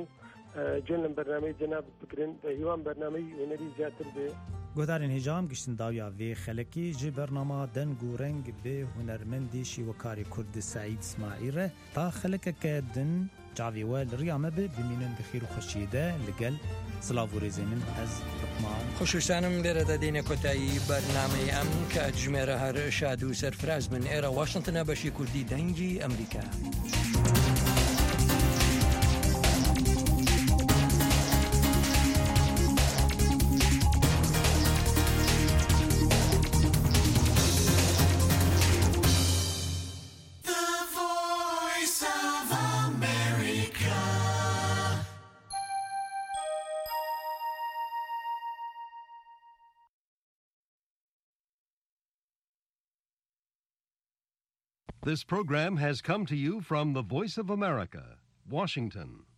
گوێن لەم بەرنامەی جەناب بکرن بە هیوان بەرنامەی هونەری زیاتر بێ گۆدارên hêjam giştin dawiya vê xelekî ji bernama deng û reng bi hunermendê şîwekarê Kurd Saîd İsmaîl re ta xelekeke din cavê we li riya me bi bimînin bi xêr û xweşiyê de li gel silav û rêzê min ez Lukman خۆشویستانم لێرە دەدەینە کۆتایی بەرنامەی ئەم کە ژمێرە هەر شاد و سەرفراز من ئێرە واشنگتنە بەشی کوردی دەنگی ئەمریکا. This program has come to you from the Voice of America, Washington.